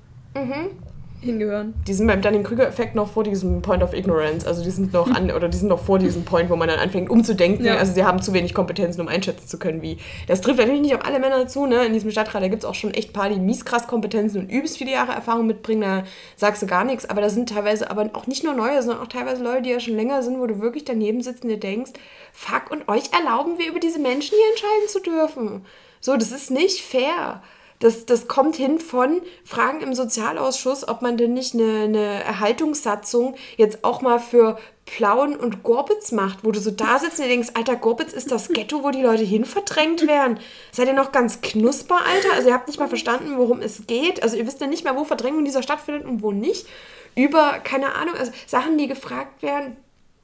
hingehören. Die sind beim Dunning-Kruger-Effekt noch vor diesem Point of Ignorance. Also die sind noch vor diesem Point, wo man dann anfängt umzudenken. Ja. Also sie haben zu wenig Kompetenzen, um einschätzen zu können, wie. Das trifft natürlich nicht auf alle Männer zu, ne? In diesem Stadtrat, da gibt es auch schon echt ein paar, die mies krass Kompetenzen und übelst viele Jahre Erfahrung mitbringen, da sagst du gar nichts. Aber da sind teilweise, aber auch nicht nur neue, sondern auch teilweise Leute, die ja schon länger sind, wo du wirklich daneben sitzt und dir denkst, fuck, und euch erlauben wir, über diese Menschen hier entscheiden zu dürfen. So, das ist nicht fair. Das kommt hin von Fragen im Sozialausschuss, ob man denn nicht eine Erhaltungssatzung jetzt auch mal für Plauen und Gorbitz macht, wo du so da sitzt und dir denkst, Alter, Gorbitz ist das Ghetto, wo die Leute hin verdrängt werden. Seid ihr noch ganz knusper, Alter? Also ihr habt nicht mal verstanden, worum es geht. Also ihr wisst ja nicht mehr, wo Verdrängung in dieser Stadt findet und wo nicht. Über, keine Ahnung, also Sachen, die gefragt werden,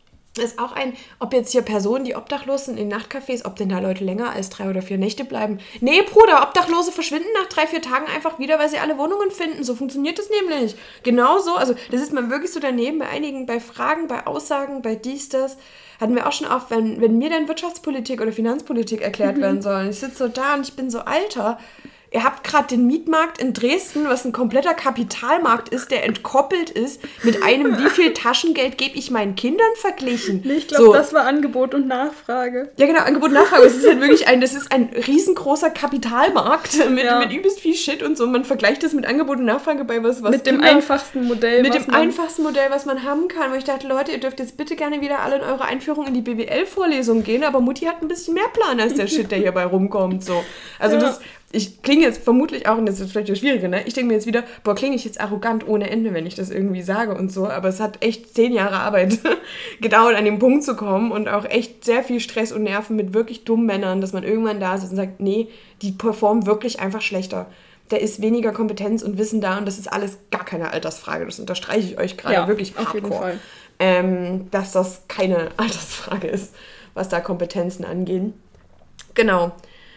ist auch ob jetzt hier Personen, die obdachlos sind in Nachtcafés, ob denn da Leute länger als 3 oder 4 Nächte bleiben. Nee, Bruder, Obdachlose verschwinden nach 3-4 Tagen einfach wieder, weil sie alle Wohnungen finden. So funktioniert das nämlich. Genau so, also das ist man wirklich so daneben bei einigen, bei Fragen, bei Aussagen, bei das. Hatten wir auch schon oft, wenn mir dann Wirtschaftspolitik oder Finanzpolitik erklärt werden soll. Ich sitze so da und ich bin so, Alter, ihr habt gerade den Mietmarkt in Dresden, was ein kompletter Kapitalmarkt ist, der entkoppelt ist, mit einem, wie viel Taschengeld gebe ich meinen Kindern verglichen. Ich glaube, das war Angebot und Nachfrage. Ja, genau, Angebot und Nachfrage. Es ist halt wirklich ein riesengroßer Kapitalmarkt mit übelst viel Shit und so. Man vergleicht das mit Angebot und Nachfrage bei was mit dem einfachsten Modell. Einfachsten Modell, was man haben kann. Wo ich dachte, Leute, ihr dürft jetzt bitte gerne wieder alle in eure Einführung in die BWL-Vorlesung gehen, aber Mutti hat ein bisschen mehr Plan als der Shit, der hierbei rumkommt. So. Also ich klinge jetzt vermutlich auch, und das ist vielleicht das Schwierige, ne? Ich denke mir jetzt wieder, klinge ich jetzt arrogant ohne Ende, wenn ich das irgendwie sage und so, aber es hat echt 10 Jahre Arbeit gedauert, an den Punkt zu kommen und auch echt sehr viel Stress und Nerven mit wirklich dummen Männern, dass man irgendwann da sitzt und sagt, nee, die performen wirklich einfach schlechter. Da ist weniger Kompetenz und Wissen da und das ist alles gar keine Altersfrage, das unterstreiche ich euch gerade wirklich auf hardcore, jeden Fall. dass das keine Altersfrage ist, was da Kompetenzen angehen. Genau.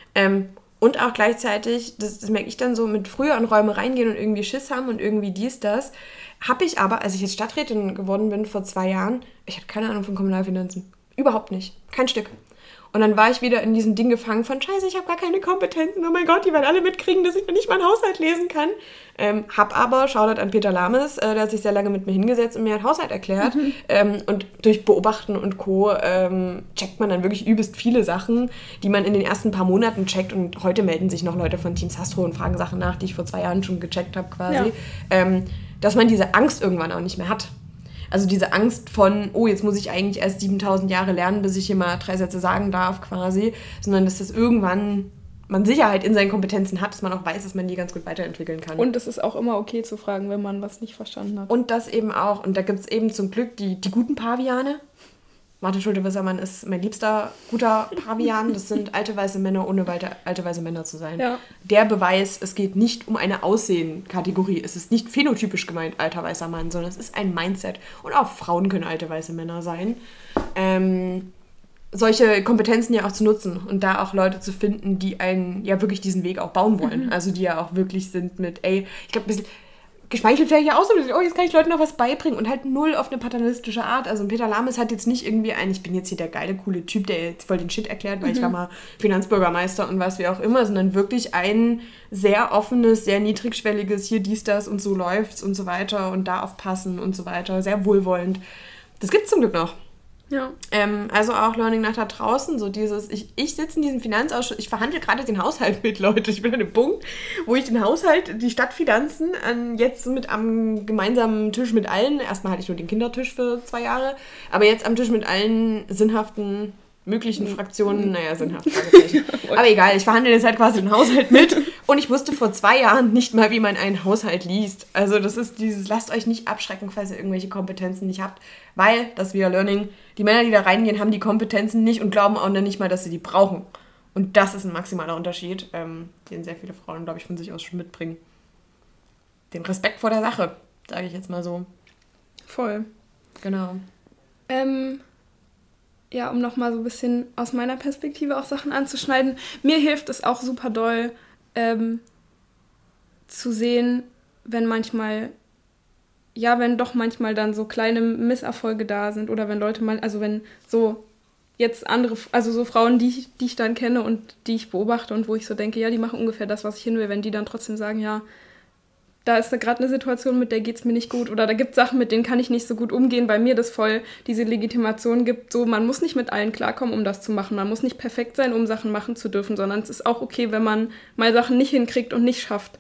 Und auch gleichzeitig, das merke ich dann so, mit früher in Räume reingehen und irgendwie Schiss haben und irgendwie das, habe ich aber, als ich jetzt Stadträtin geworden bin vor 2 Jahren, ich hatte keine Ahnung von Kommunalfinanzen. Überhaupt nicht. Kein Stück. Und dann war ich wieder in diesem Ding gefangen von, scheiße, ich habe gar keine Kompetenzen, oh mein Gott, die werden alle mitkriegen, dass ich nicht meinen Haushalt lesen kann. Hab aber, Shoutout an Peter Lames, der hat sich sehr lange mit mir hingesetzt und mir hat Haushalt erklärt. Und durch Beobachten und Co. Checkt man dann wirklich übelst viele Sachen, die man in den ersten paar Monaten checkt. Und heute melden sich noch Leute von Team Sastro und fragen Sachen nach, die ich vor 2 Jahren schon gecheckt habe quasi. Ja. Dass man diese Angst irgendwann auch nicht mehr hat. Also diese Angst von, oh, jetzt muss ich eigentlich erst 7000 Jahre lernen, bis ich hier mal 3 Sätze sagen darf quasi, sondern dass das irgendwann man Sicherheit in seinen Kompetenzen hat, dass man auch weiß, dass man die ganz gut weiterentwickeln kann. Und es ist auch immer okay zu fragen, wenn man was nicht verstanden hat. Und das eben auch. Und da gibt es eben zum Glück die guten Paviane. Martin Schulte-Wissermann ist mein liebster guter Pavian. Das sind alte weiße Männer, ohne alte weiße Männer zu sein. Ja. Der Beweis, es geht nicht um eine Aussehen-Kategorie. Es ist nicht phänotypisch gemeint, alter weißer Mann, sondern es ist ein Mindset. Und auch Frauen können alte weiße Männer sein. Solche Kompetenzen ja auch zu nutzen und da auch Leute zu finden, die einen ja wirklich diesen Weg auch bauen wollen. Also die ja auch wirklich sind mit, ich glaube, ein bisschen geschmeichelt vielleicht ja auch so, oh, jetzt kann ich Leuten noch was beibringen und halt null auf eine paternalistische Art. Also Peter Lames hat jetzt nicht irgendwie ich bin jetzt hier der geile, coole Typ, der jetzt voll den Shit erklärt, weil ich war mal Finanzbürgermeister und was wie auch immer, sondern wirklich ein sehr offenes, sehr niedrigschwelliges, hier das und so läuft's und so weiter und da aufpassen und so weiter, sehr wohlwollend. Das gibt's zum Glück noch. Ja. Also auch Learning nach da draußen, so dieses, ich sitze in diesem Finanzausschuss, ich verhandle gerade den Haushalt mit, Leute. Ich bin an dem Punkt, wo ich den Haushalt, die Stadtfinanzen jetzt mit am gemeinsamen Tisch mit allen, erstmal hatte ich nur den Kindertisch für 2 Jahre, aber jetzt am Tisch mit allen sinnhaften möglichen Fraktionen, sinnhaft. Aber egal, ich verhandle jetzt halt quasi den Haushalt mit und ich wusste vor 2 Jahren nicht mal, wie man einen Haushalt liest. Also das ist dieses, lasst euch nicht abschrecken, falls ihr irgendwelche Kompetenzen nicht habt, weil, das wieder Learning, die Männer, die da reingehen, haben die Kompetenzen nicht und glauben auch nicht mal, dass sie die brauchen. Und das ist ein maximaler Unterschied, den sehr viele Frauen, glaube ich, von sich aus schon mitbringen. Den Respekt vor der Sache, sage ich jetzt mal so. Voll. Genau. Ja, um nochmal so ein bisschen aus meiner Perspektive auch Sachen anzuschneiden. Mir hilft es auch super doll, zu sehen, wenn doch manchmal dann so kleine Misserfolge da sind oder wenn Leute mal, also wenn so jetzt andere, also so Frauen, die ich dann kenne und die ich beobachte und wo ich so denke, ja, die machen ungefähr das, was ich hin will, wenn die dann trotzdem sagen, ja, da ist gerade eine Situation, mit der geht es mir nicht gut oder da gibt es Sachen, mit denen kann ich nicht so gut umgehen, weil mir das voll diese Legitimation gibt, so man muss nicht mit allen klarkommen, um das zu machen, man muss nicht perfekt sein, um Sachen machen zu dürfen, sondern es ist auch okay, wenn man mal Sachen nicht hinkriegt und nicht schafft.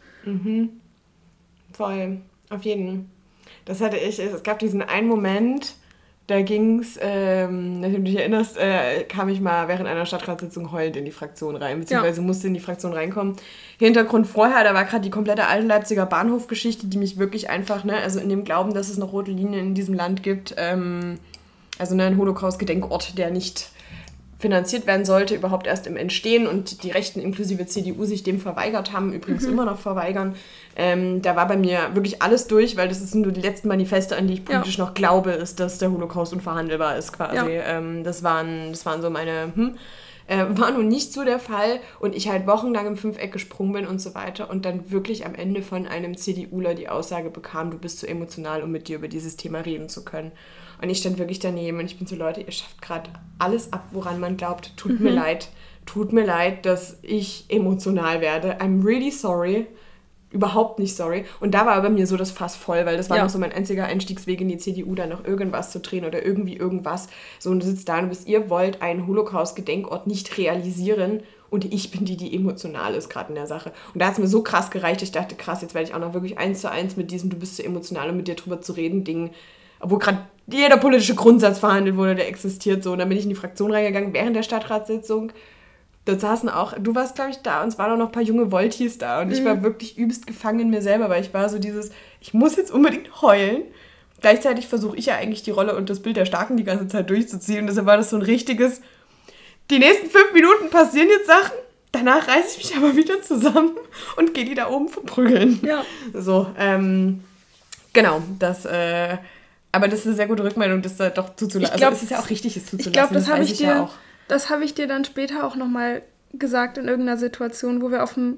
Voll, auf jeden. Das hatte ich, es gab diesen einen Moment, da ging es, wenn du dich erinnerst, kam ich mal während einer Stadtratssitzung heulend in die Fraktion rein, beziehungsweise musste in die Fraktion reinkommen. Hintergrund vorher, da war gerade die komplette Alten-Leipziger Bahnhofgeschichte, die mich wirklich einfach, also in dem Glauben, dass es noch rote Linien in diesem Land gibt, also ein Holocaust-Gedenkort, der nicht finanziert werden sollte, überhaupt erst im Entstehen und die Rechten inklusive CDU sich dem verweigert haben, übrigens immer noch verweigern. Da war bei mir wirklich alles durch, weil das sind nur die letzten Manifeste, an die ich politisch noch glaube, ist, dass der Holocaust unverhandelbar ist quasi. Ja. Das waren so meine... war nun nicht so der Fall und ich halt wochenlang im Fünfeck gesprungen bin und so weiter und dann wirklich am Ende von einem CDUler die Aussage bekam, du bist zu emotional, um mit dir über dieses Thema reden zu können. Und ich stand wirklich daneben und ich bin so, Leute, ihr schafft gerade alles ab, woran man glaubt. Tut mir leid, dass ich emotional werde. I'm really sorry. Überhaupt nicht sorry. Und da war bei mir so das Fass voll, weil das war noch so mein einziger Einstiegsweg in die CDU, da noch irgendwas zu drehen oder irgendwie irgendwas. So, und du sitzt da und ihr wollt einen Holocaust-Gedenkort nicht realisieren und ich bin die emotional ist gerade in der Sache. Und da hat es mir so krass gereicht, ich dachte, krass, jetzt werde ich auch noch wirklich 1:1 mit diesem du bist so emotional und mit dir drüber zu reden Ding, obwohl gerade jeder politische Grundsatz verhandelt wurde, der existiert so. Und dann bin ich in die Fraktion reingegangen während der Stadtratssitzung. Dort saßen auch, du warst, glaube ich, da und es waren auch noch ein paar junge Voltis da und ich war wirklich übelst gefangen in mir selber, weil ich war so ich muss jetzt unbedingt heulen. Gleichzeitig versuche ich ja eigentlich die Rolle und das Bild der Starken die ganze Zeit durchzuziehen und deshalb war das so ein richtiges, die nächsten 5 Minuten passieren jetzt Sachen, danach reiße ich mich aber wieder zusammen und gehe die da oben verprügeln. Ja. So, genau, das, aber das ist eine sehr gute Rückmeldung, das da doch zuzulassen. Ich glaube, es ist ja auch richtig, es zuzulassen. Ich glaube, das auch. habe ich dir dann später auch nochmal gesagt in irgendeiner Situation, wo wir auf dem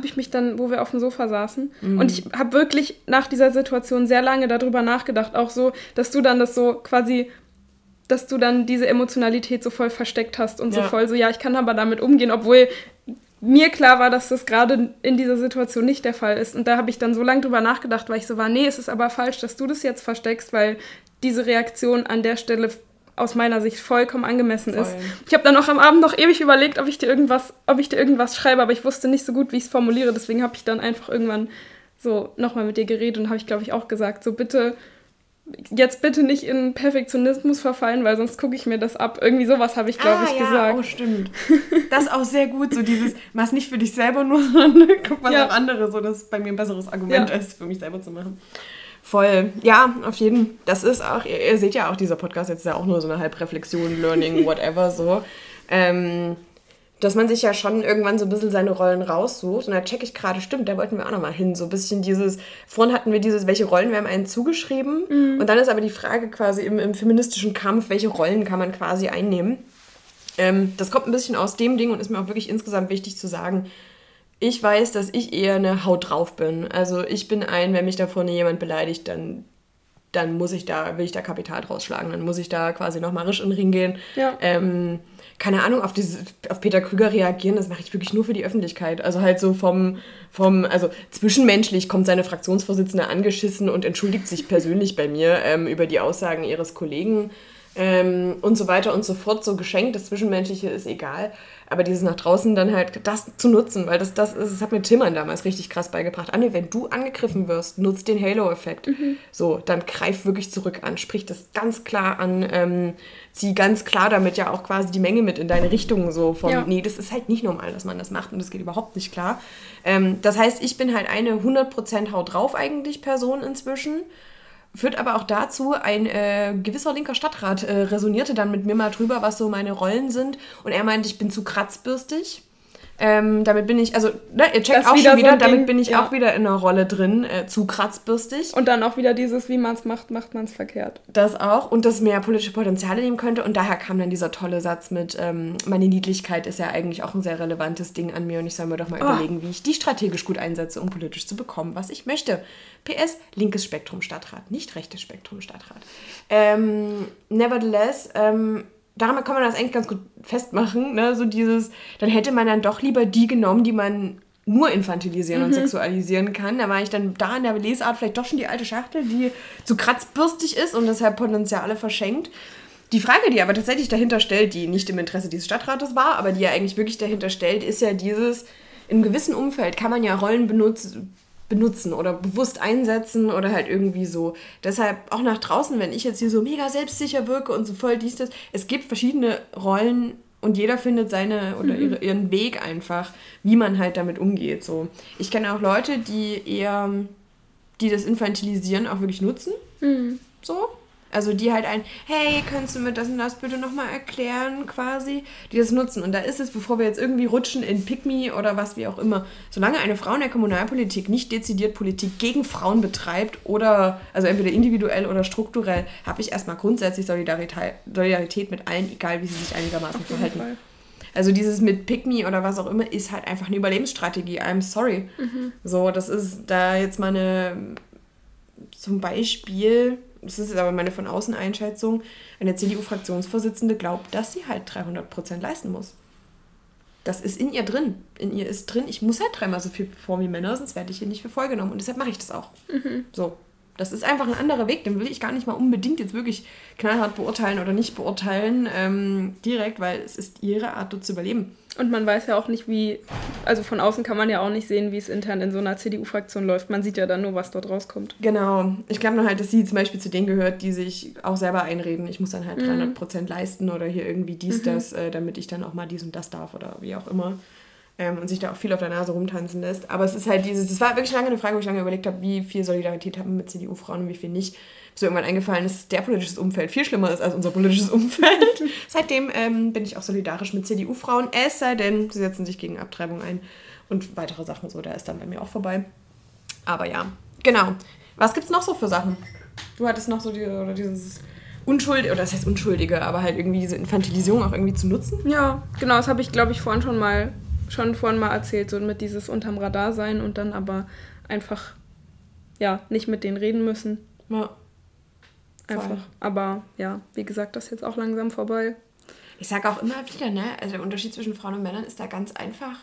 Sofa saßen. Und ich habe wirklich nach dieser Situation sehr lange darüber nachgedacht, auch so, dass du dann dass du dann diese Emotionalität so voll versteckt hast und so voll so, ja, ich kann aber damit umgehen, obwohl mir klar war, dass das gerade in dieser Situation nicht der Fall ist. Und da habe ich dann so lange drüber nachgedacht, weil ich so war, nee, es ist aber falsch, dass du das jetzt versteckst, weil diese Reaktion an der Stelle aus meiner Sicht vollkommen angemessen ist. Ich habe dann auch am Abend noch ewig überlegt, ob ich dir irgendwas schreibe, aber ich wusste nicht so gut, wie ich es formuliere. Deswegen habe ich dann einfach irgendwann so nochmal mit dir geredet und habe ich, glaube ich, auch gesagt, so bitte nicht in Perfektionismus verfallen, weil sonst gucke ich mir das ab. Irgendwie sowas habe ich, glaube ich, gesagt. Oh, stimmt. Das ist auch sehr gut, so dieses, mach's nicht für dich selber nur, sondern guck mal auf andere, so das ist bei mir ein besseres Argument, als für mich selber zu machen. Voll. Ja, auf jeden Fall. Das ist auch, ihr seht ja auch, dieser Podcast jetzt ist ja auch nur so eine Halbreflexion, Learning, whatever, so. Dass man sich ja schon irgendwann so ein bisschen seine Rollen raussucht. Und da checke ich gerade, stimmt, da wollten wir auch nochmal hin. So ein bisschen vorhin hatten wir welche Rollen werden einem zugeschrieben. Und dann ist aber die Frage quasi im feministischen Kampf, welche Rollen kann man quasi einnehmen. Das kommt ein bisschen aus dem Ding und ist mir auch wirklich insgesamt wichtig zu sagen, ich weiß, dass ich eher eine Haut drauf bin. Also ich bin wenn mich da vorne jemand beleidigt, dann will ich da Kapital draus schlagen. Dann muss ich da quasi nochmal risch in den Ring gehen. Ja. Keine Ahnung, auf Peter Krüger reagieren, das mache ich wirklich nur für die Öffentlichkeit. Also halt so also zwischenmenschlich kommt seine Fraktionsvorsitzende angeschissen und entschuldigt sich persönlich bei mir über die Aussagen ihres Kollegen. und so weiter und so fort, so geschenkt, das Zwischenmenschliche ist egal, aber dieses nach draußen dann halt das zu nutzen, weil das hat mir Tillmann damals richtig krass beigebracht. Anne, wenn du angegriffen wirst, nutzt den Halo-Effekt. So, dann greif wirklich zurück an, sprich das ganz klar an, zieh ganz klar damit ja auch quasi die Menge mit in deine Richtung, so von, nee, das ist halt nicht normal, dass man das macht und das geht überhaupt nicht klar. Das heißt, ich bin halt eine 100% Haut drauf eigentlich Person inzwischen. Führt aber auch dazu, ein gewisser linker Stadtrat resonierte dann mit mir mal drüber, was so meine Rollen sind. Und er meinte, ich bin zu kratzbürstig. Damit bin ich, also, ne, ihr checkt das auch schon wieder, so damit bin ich auch wieder in einer Rolle drin, zu kratzbürstig. Und dann auch wieder dieses, wie man es macht, macht man es verkehrt. Das auch. Und das mehr politische Potenziale nehmen könnte. Und daher kam dann dieser tolle Satz mit, meine Niedlichkeit ist ja eigentlich auch ein sehr relevantes Ding an mir und ich soll mir doch mal überlegen, wie ich die strategisch gut einsetze, um politisch zu bekommen, was ich möchte. PS, linkes Spektrum Stadtrat, nicht rechtes Spektrum Stadtrat. Nevertheless, daran kann man das eigentlich ganz gut festmachen, ne? So dieses, dann hätte man dann doch lieber die genommen, die man nur infantilisieren und sexualisieren kann. Da war ich dann da in der Lesart vielleicht doch schon die alte Schachtel, die zu kratzbürstig ist und deshalb Potenziale verschenkt. Die Frage, die aber tatsächlich dahinter stellt, die nicht im Interesse dieses Stadtrates war, aber die ja eigentlich wirklich dahinter stellt, ist ja dieses, in einem gewissen Umfeld kann man ja Rollen benutzen oder bewusst einsetzen oder halt irgendwie so. Deshalb auch nach draußen, wenn ich jetzt hier so mega selbstsicher wirke und so voll dies, das, es gibt verschiedene Rollen und jeder findet seine oder ihren Weg einfach, wie man halt damit umgeht. So. Ich kenne auch Leute, die das Infantilisieren auch wirklich nutzen. So. Also die halt hey, könntest du mir das und das bitte nochmal erklären, quasi, die das nutzen. Und da ist es, bevor wir jetzt irgendwie rutschen in Pick Me oder was wie auch immer, solange eine Frau in der Kommunalpolitik nicht dezidiert Politik gegen Frauen betreibt oder, also entweder individuell oder strukturell, habe ich erstmal grundsätzlich Solidarität mit allen, egal wie sie sich einigermaßen verhalten. Also dieses mit Pick Me oder was auch immer ist halt einfach eine Überlebensstrategie. I'm sorry. So, das ist da jetzt mal zum Beispiel, das ist jetzt aber meine von außen Einschätzung, eine CDU-Fraktionsvorsitzende glaubt, dass sie halt 300% leisten muss. Das ist in ihr drin. In ihr ist drin, ich muss halt 3-mal so viel performen wie Männer, sonst werde ich hier nicht für voll genommen. Und deshalb mache ich das auch. So. Das ist einfach ein anderer Weg, den will ich gar nicht mal unbedingt jetzt wirklich knallhart beurteilen oder nicht beurteilen, direkt, weil es ist ihre Art, dort zu überleben. Und man weiß ja auch nicht, also von außen kann man ja auch nicht sehen, wie es intern in so einer CDU-Fraktion läuft. Man sieht ja dann nur, was dort rauskommt. Genau. Ich glaube nur halt, dass sie zum Beispiel zu denen gehört, die sich auch selber einreden, ich muss dann halt 300% leisten oder hier irgendwie das, damit ich dann auch mal dies und das darf oder wie auch immer. Und sich da auch viel auf der Nase rumtanzen lässt. Aber es ist halt das war wirklich lange eine Frage, wo ich lange überlegt habe, wie viel Solidarität haben wir mit CDU-Frauen und wie viel nicht. Bis mir irgendwann eingefallen ist, dass der politisches Umfeld viel schlimmer ist als unser politisches Umfeld. Seitdem bin ich auch solidarisch mit CDU-Frauen, es sei denn, sie setzen sich gegen Abtreibung ein und weitere Sachen so, da ist dann bei mir auch vorbei. Aber ja, genau. Was gibt's noch so für Sachen? Du hattest noch so dieses Unschuldige, oder das heißt Unschuldige, aber halt irgendwie diese Infantilisierung auch irgendwie zu nutzen? Ja, genau, das habe ich, glaube ich, vorhin mal erzählt, so mit dieses unterm Radar sein und dann aber einfach, ja, nicht mit denen reden müssen. Ja. Einfach. Voll. Aber ja, wie gesagt, das ist jetzt auch langsam vorbei. Ich sage auch immer wieder, ne, also der Unterschied zwischen Frauen und Männern ist da ganz einfach.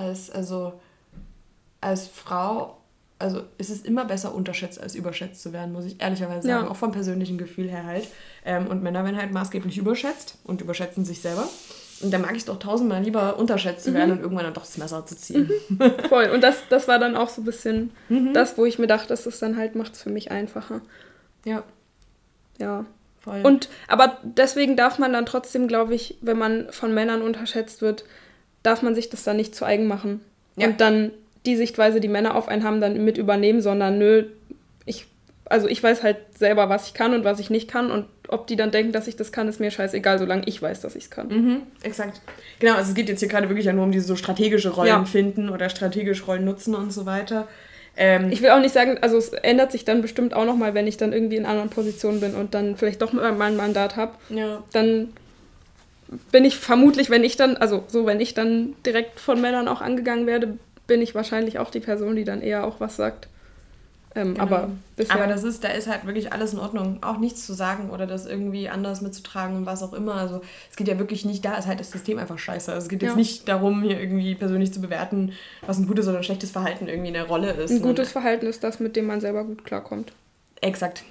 Als Frau, also ist es immer besser, unterschätzt als überschätzt zu werden, muss ich ehrlicherweise sagen. Auch vom persönlichen Gefühl her halt. Und Männer werden halt maßgeblich überschätzt und überschätzen sich selber. Und dann mag ich es doch 1000-mal lieber unterschätzt zu werden und irgendwann dann doch das Messer zu ziehen. Voll. Und das war dann auch so ein bisschen das, wo ich mir dachte, das ist dann halt, macht es für mich einfacher. Ja. Ja. Voll. Aber deswegen darf man dann trotzdem, glaube ich, wenn man von Männern unterschätzt wird, darf man sich das dann nicht zu eigen machen. Ja. Und dann die Sichtweise, die Männer auf einen haben, dann mit übernehmen, sondern ich weiß halt selber, was ich kann und was ich nicht kann und ob die dann denken, dass ich das kann, ist mir scheißegal, solange ich weiß, dass ich es kann. Exakt. Genau, also es geht jetzt hier gerade wirklich ja nur um diese so strategische Rollen finden oder strategisch Rollen nutzen und so weiter. Ich will auch nicht sagen, also es ändert sich dann bestimmt auch nochmal, wenn ich dann irgendwie in anderen Positionen bin und dann vielleicht doch mal ein Mandat habe. Ja. Dann bin ich vermutlich, wenn ich dann direkt von Männern auch angegangen werde, bin ich wahrscheinlich auch die Person, die dann eher auch was sagt. Genau. Aber da ist halt wirklich alles in Ordnung. Auch nichts zu sagen oder das irgendwie anders mitzutragen und was auch immer. Also es geht ja wirklich nicht, da ist halt das System einfach scheiße. Also es geht jetzt nicht darum, hier irgendwie persönlich zu bewerten, was ein gutes oder ein schlechtes Verhalten irgendwie in der Rolle ist. Ein gutes Verhalten ist das, mit dem man selber gut klarkommt. Exakt.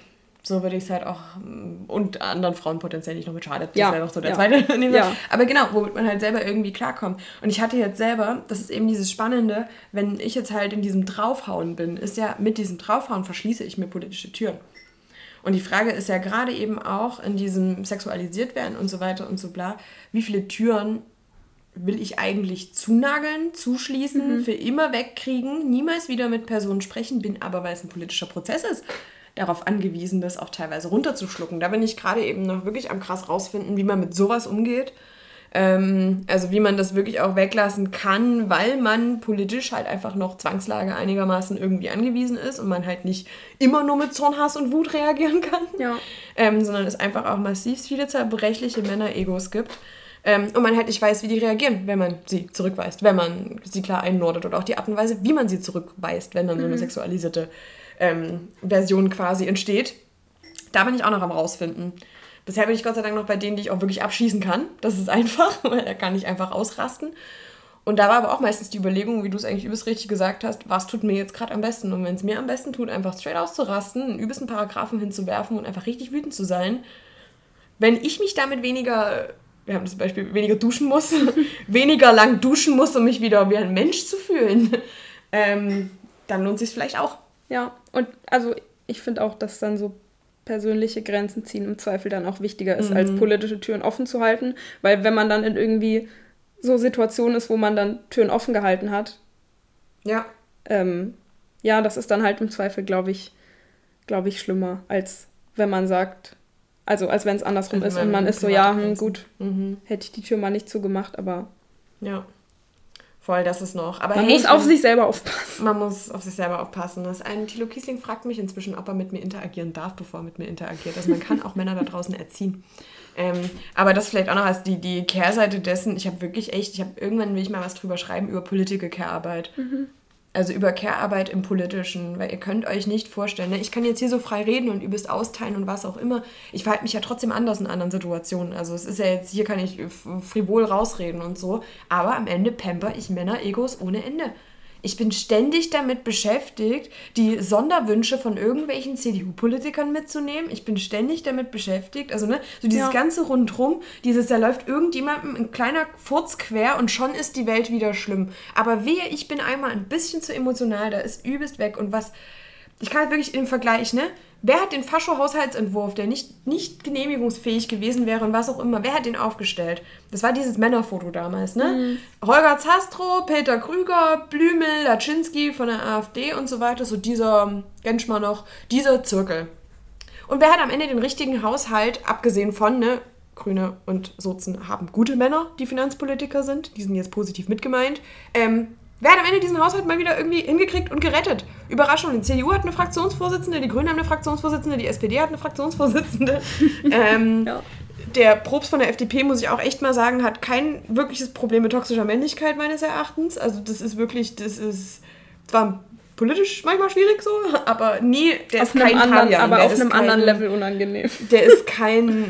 So würde ich es halt auch, und anderen Frauen potenziell nicht noch mit schadet. Das Ja. wäre noch so der Ja. zweite. Ja. Aber genau, womit man halt selber irgendwie klarkommt. Und ich hatte jetzt selber, das ist eben dieses Spannende, wenn ich jetzt halt in diesem Draufhauen bin, ist ja, mit diesem Draufhauen verschließe ich mir politische Türen. Und die Frage ist ja gerade eben auch in diesem sexualisiert werden und so weiter und so bla, wie viele Türen will ich eigentlich zunageln, zuschließen, für immer wegkriegen, niemals wieder mit Personen sprechen, bin aber, weil es ein politischer Prozess ist, darauf angewiesen, das auch teilweise runterzuschlucken. Da bin ich gerade eben noch wirklich am krass rausfinden, wie man mit sowas umgeht. Also wie man das wirklich auch weglassen kann, weil man politisch halt einfach noch Zwangslage einigermaßen irgendwie angewiesen ist und man halt nicht immer nur mit Zorn, Hass und Wut reagieren kann, Ja. sondern es einfach auch massiv viele zerbrechliche Männer-Egos gibt. Und man halt nicht weiß, wie die reagieren, wenn man sie zurückweist, wenn man sie klar einnordet oder auch die Art und Weise, wie man sie zurückweist, wenn dann so eine sexualisierte Version quasi entsteht. Da bin ich auch noch am rausfinden. Bisher bin ich Gott sei Dank noch bei denen, die ich auch wirklich abschießen kann. Das ist einfach, weil da kann ich einfach ausrasten. Und da war aber auch meistens die Überlegung, wie du es eigentlich übelst richtig gesagt hast, was tut mir jetzt gerade am besten? Und wenn es mir am besten tut, einfach straight auszurasten, einen übelsten Paragraphen hinzuwerfen und einfach richtig wütend zu sein, wenn ich mich damit weniger, wir haben das Beispiel, weniger duschen muss, weniger lang duschen muss, um mich wieder wie ein Mensch zu fühlen, dann lohnt es sich vielleicht auch. Ja, und also ich finde auch, dass dann so persönliche Grenzen ziehen im Zweifel dann auch wichtiger ist, als politische Türen offen zu halten. Weil wenn man dann in irgendwie so Situationen ist, wo man dann Türen offen gehalten hat, Ja. ja, das ist dann halt im Zweifel, glaube ich, schlimmer, als wenn man sagt, also als wenn es andersrum Also ist wenn und man man ist so, ja, private gut, hätte ich die Tür mal nicht zugemacht, aber Ja. Voll, das ist noch. Aber man hey, muss auf sich selber aufpassen. Man muss auf sich selber aufpassen. Thilo Kiesling fragt mich inzwischen, ob er mit mir interagieren darf, bevor er mit mir interagiert. Also man kann auch Männer da draußen erziehen. Aber das vielleicht auch noch als die Kehrseite dessen. Irgendwann will ich mal was drüber schreiben über Political Care-Arbeit. Also über Care-Arbeit im Politischen, weil ihr könnt euch nicht vorstellen, ne? Ich kann jetzt hier so frei reden und übelst austeilen und was auch immer. Ich verhalte mich ja trotzdem anders in anderen Situationen. Also es ist ja jetzt, hier kann ich frivol rausreden und so, aber am Ende pamper ich Männer-Egos ohne Ende. Ich bin ständig damit beschäftigt, die Sonderwünsche von irgendwelchen CDU-Politikern mitzunehmen. Ich bin ständig damit beschäftigt, also ne, so dieses ganze Rundrum, da läuft irgendjemandem ein kleiner Furz quer und schon ist die Welt wieder schlimm. Aber wehe, ich bin einmal ein bisschen zu emotional, da ist übelst weg. Und ich kann halt wirklich im Vergleich, ne? Wer hat den Fascho-Haushaltsentwurf, der nicht genehmigungsfähig gewesen wäre und was auch immer, wer hat den aufgestellt? Das war dieses Männerfoto damals, ne? Holger Zastrow, Peter Krüger, Blümel, Laczynski von der AfD und so weiter, so dieser, kennst du mal noch, dieser Zirkel. Und wer hat am Ende den richtigen Haushalt, abgesehen von, ne, Grüne und Sozen haben gute Männer, die Finanzpolitiker sind, die sind jetzt positiv mitgemeint, wer hat am Ende diesen Haushalt mal wieder irgendwie hingekriegt und gerettet? Überraschung, die CDU hat eine Fraktionsvorsitzende, die Grünen haben eine Fraktionsvorsitzende, die SPD hat eine Fraktionsvorsitzende. Der Probst von der FDP, muss ich auch echt mal sagen, hat kein wirkliches Problem mit toxischer Männlichkeit meines Erachtens. Also das ist zwar politisch manchmal schwierig so, aber der ist kein Pavian. Aber auf einem anderen Level unangenehm. Der ist kein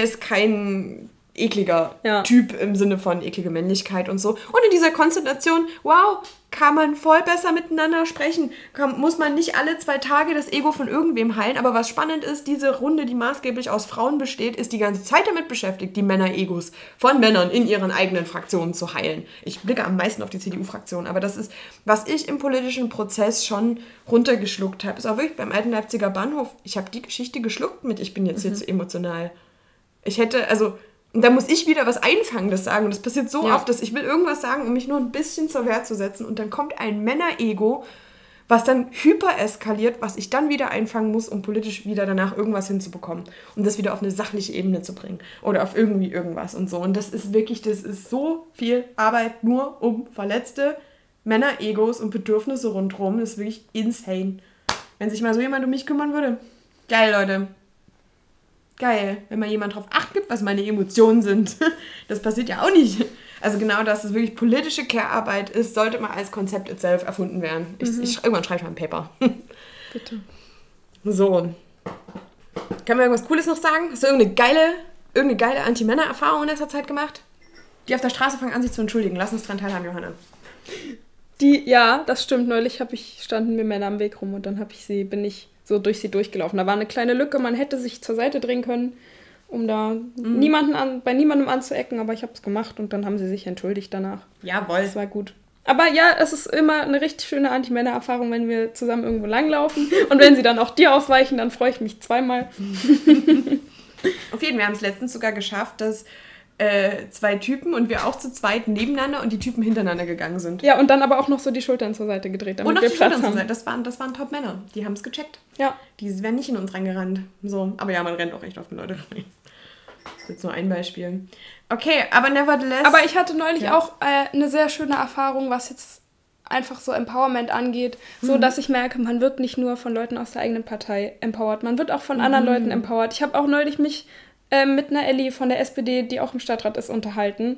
ekliger Typ im Sinne von eklige Männlichkeit und so. Und in dieser Konstellation, wow, kann man voll besser miteinander sprechen. Muss man nicht alle 2 Tage das Ego von irgendwem heilen. Aber was spannend ist, diese Runde, die maßgeblich aus Frauen besteht, ist die ganze Zeit damit beschäftigt, die Männer-Egos von Männern in ihren eigenen Fraktionen zu heilen. Ich blicke am meisten auf die CDU-Fraktion, aber das ist, was ich im politischen Prozess schon runtergeschluckt habe. Ist auch wirklich beim alten Leipziger Bahnhof. Ich habe die Geschichte geschluckt mit, ich bin jetzt hier zu emotional. Und da muss ich wieder was Einfangendes sagen. Und das passiert so oft, dass ich will irgendwas sagen, um mich nur ein bisschen zur Wehr zu setzen. Und dann kommt ein Männer-Ego, was dann hyper eskaliert, was ich dann wieder einfangen muss, um politisch wieder danach irgendwas hinzubekommen. Um das wieder auf eine sachliche Ebene zu bringen. Oder auf irgendwie irgendwas und so. Und das ist so viel Arbeit nur um verletzte Männer-Egos und Bedürfnisse rundherum. Das ist wirklich insane. Wenn sich mal so jemand um mich kümmern würde. Geil, Leute. Geil, wenn mal jemand drauf Acht gibt, was meine Emotionen sind. Das passiert ja auch nicht. Also genau, dass es wirklich politische Care-Arbeit ist, sollte mal als Konzept itself erfunden werden. Irgendwann schreibe ich mal ein Paper. Bitte. So. Können wir irgendwas Cooles noch sagen? Hast du irgendeine geile Anti-Männer-Erfahrung in letzter Zeit gemacht? Die auf der Straße fangen an, sich zu entschuldigen. Lass uns dran teilhaben, Johanna. Ja, das stimmt. Neulich standen mir Männer am Weg rum und dann bin ich so durch sie durchgelaufen. Da war eine kleine Lücke, man hätte sich zur Seite drehen können, um da bei niemandem anzuecken, aber ich habe es gemacht und dann haben sie sich entschuldigt danach. Jawohl. Das war gut. Aber ja, es ist immer eine richtig schöne Anti-Männer-Erfahrung, wenn wir zusammen irgendwo langlaufen. Und wenn sie dann auch dir ausweichen, dann freue ich mich zweimal. Auf jeden Fall, wir haben es letztens sogar geschafft, dass 2 Typen und wir auch zu zweit nebeneinander und die Typen hintereinander gegangen sind. Ja, und dann aber auch noch so die Schultern zur Seite gedreht, damit und noch wir die Platz Schultern haben. zur Seite. Das waren Top-Männer. Die haben es gecheckt. Ja. Die wären nicht in uns reingerannt. So. Aber ja, man rennt auch echt auf die Leute rein. Das ist jetzt nur ein Beispiel. Okay, aber nevertheless... Aber ich hatte neulich auch eine sehr schöne Erfahrung, was jetzt einfach so Empowerment angeht, so dass ich merke, man wird nicht nur von Leuten aus der eigenen Partei empowert, man wird auch von anderen Leuten empowert. Ich habe auch neulich mich mit einer Elli von der SPD, die auch im Stadtrat ist, unterhalten.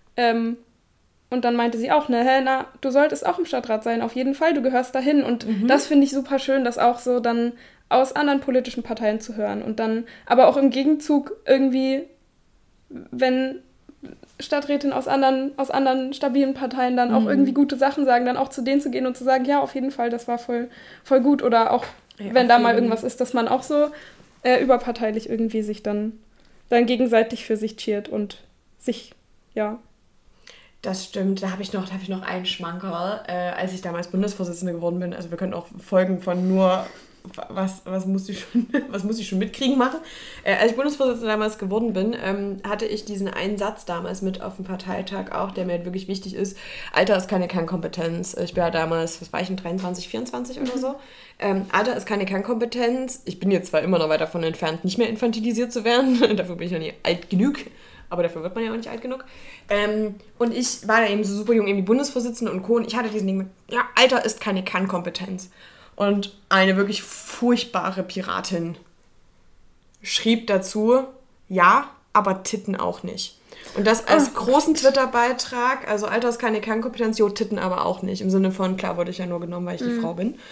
Und dann meinte sie auch, du solltest auch im Stadtrat sein, auf jeden Fall, du gehörst dahin. Und das finde ich super schön, das auch so dann aus anderen politischen Parteien zu hören. Und dann aber auch im Gegenzug irgendwie, wenn Stadträtinnen aus anderen stabilen Parteien dann auch irgendwie gute Sachen sagen, dann auch zu denen zu gehen und zu sagen, ja, auf jeden Fall, das war voll gut. Oder auch, wenn da mal irgendwas ist, dass man auch so überparteilich irgendwie sich dann gegenseitig für sich cheert und sich, ja. Das stimmt, da habe ich noch einen Schmankerl, als ich damals Bundesvorsitzende geworden bin. Also wir können auch Folgen von nur, was muss ich schon mitkriegen machen. Als ich Bundesvorsitzende damals geworden bin, hatte ich diesen einen Satz damals mit auf dem Parteitag auch, der mir halt wirklich wichtig ist. Alter ist keine Kernkompetenz. Ich bin ja damals, 23, 24 oder so. Alter ist keine Kernkompetenz. Ich bin jetzt zwar immer noch weit davon entfernt, nicht mehr infantilisiert zu werden. Dafür bin ich noch nie alt genug. Aber dafür wird man ja auch nicht alt genug. Und ich war da eben so super jung, eben die Bundesvorsitzende und Co. Und ich hatte diesen Ding mit, ja, Alter ist keine Kernkompetenz. Und eine wirklich furchtbare Piratin schrieb dazu, ja, aber Titten auch nicht. Und das als großen Twitter-Beitrag, also Alter ist keine Kernkompetenz, jo, Titten aber auch nicht. Im Sinne von, klar wurde ich ja nur genommen, weil ich die Frau bin.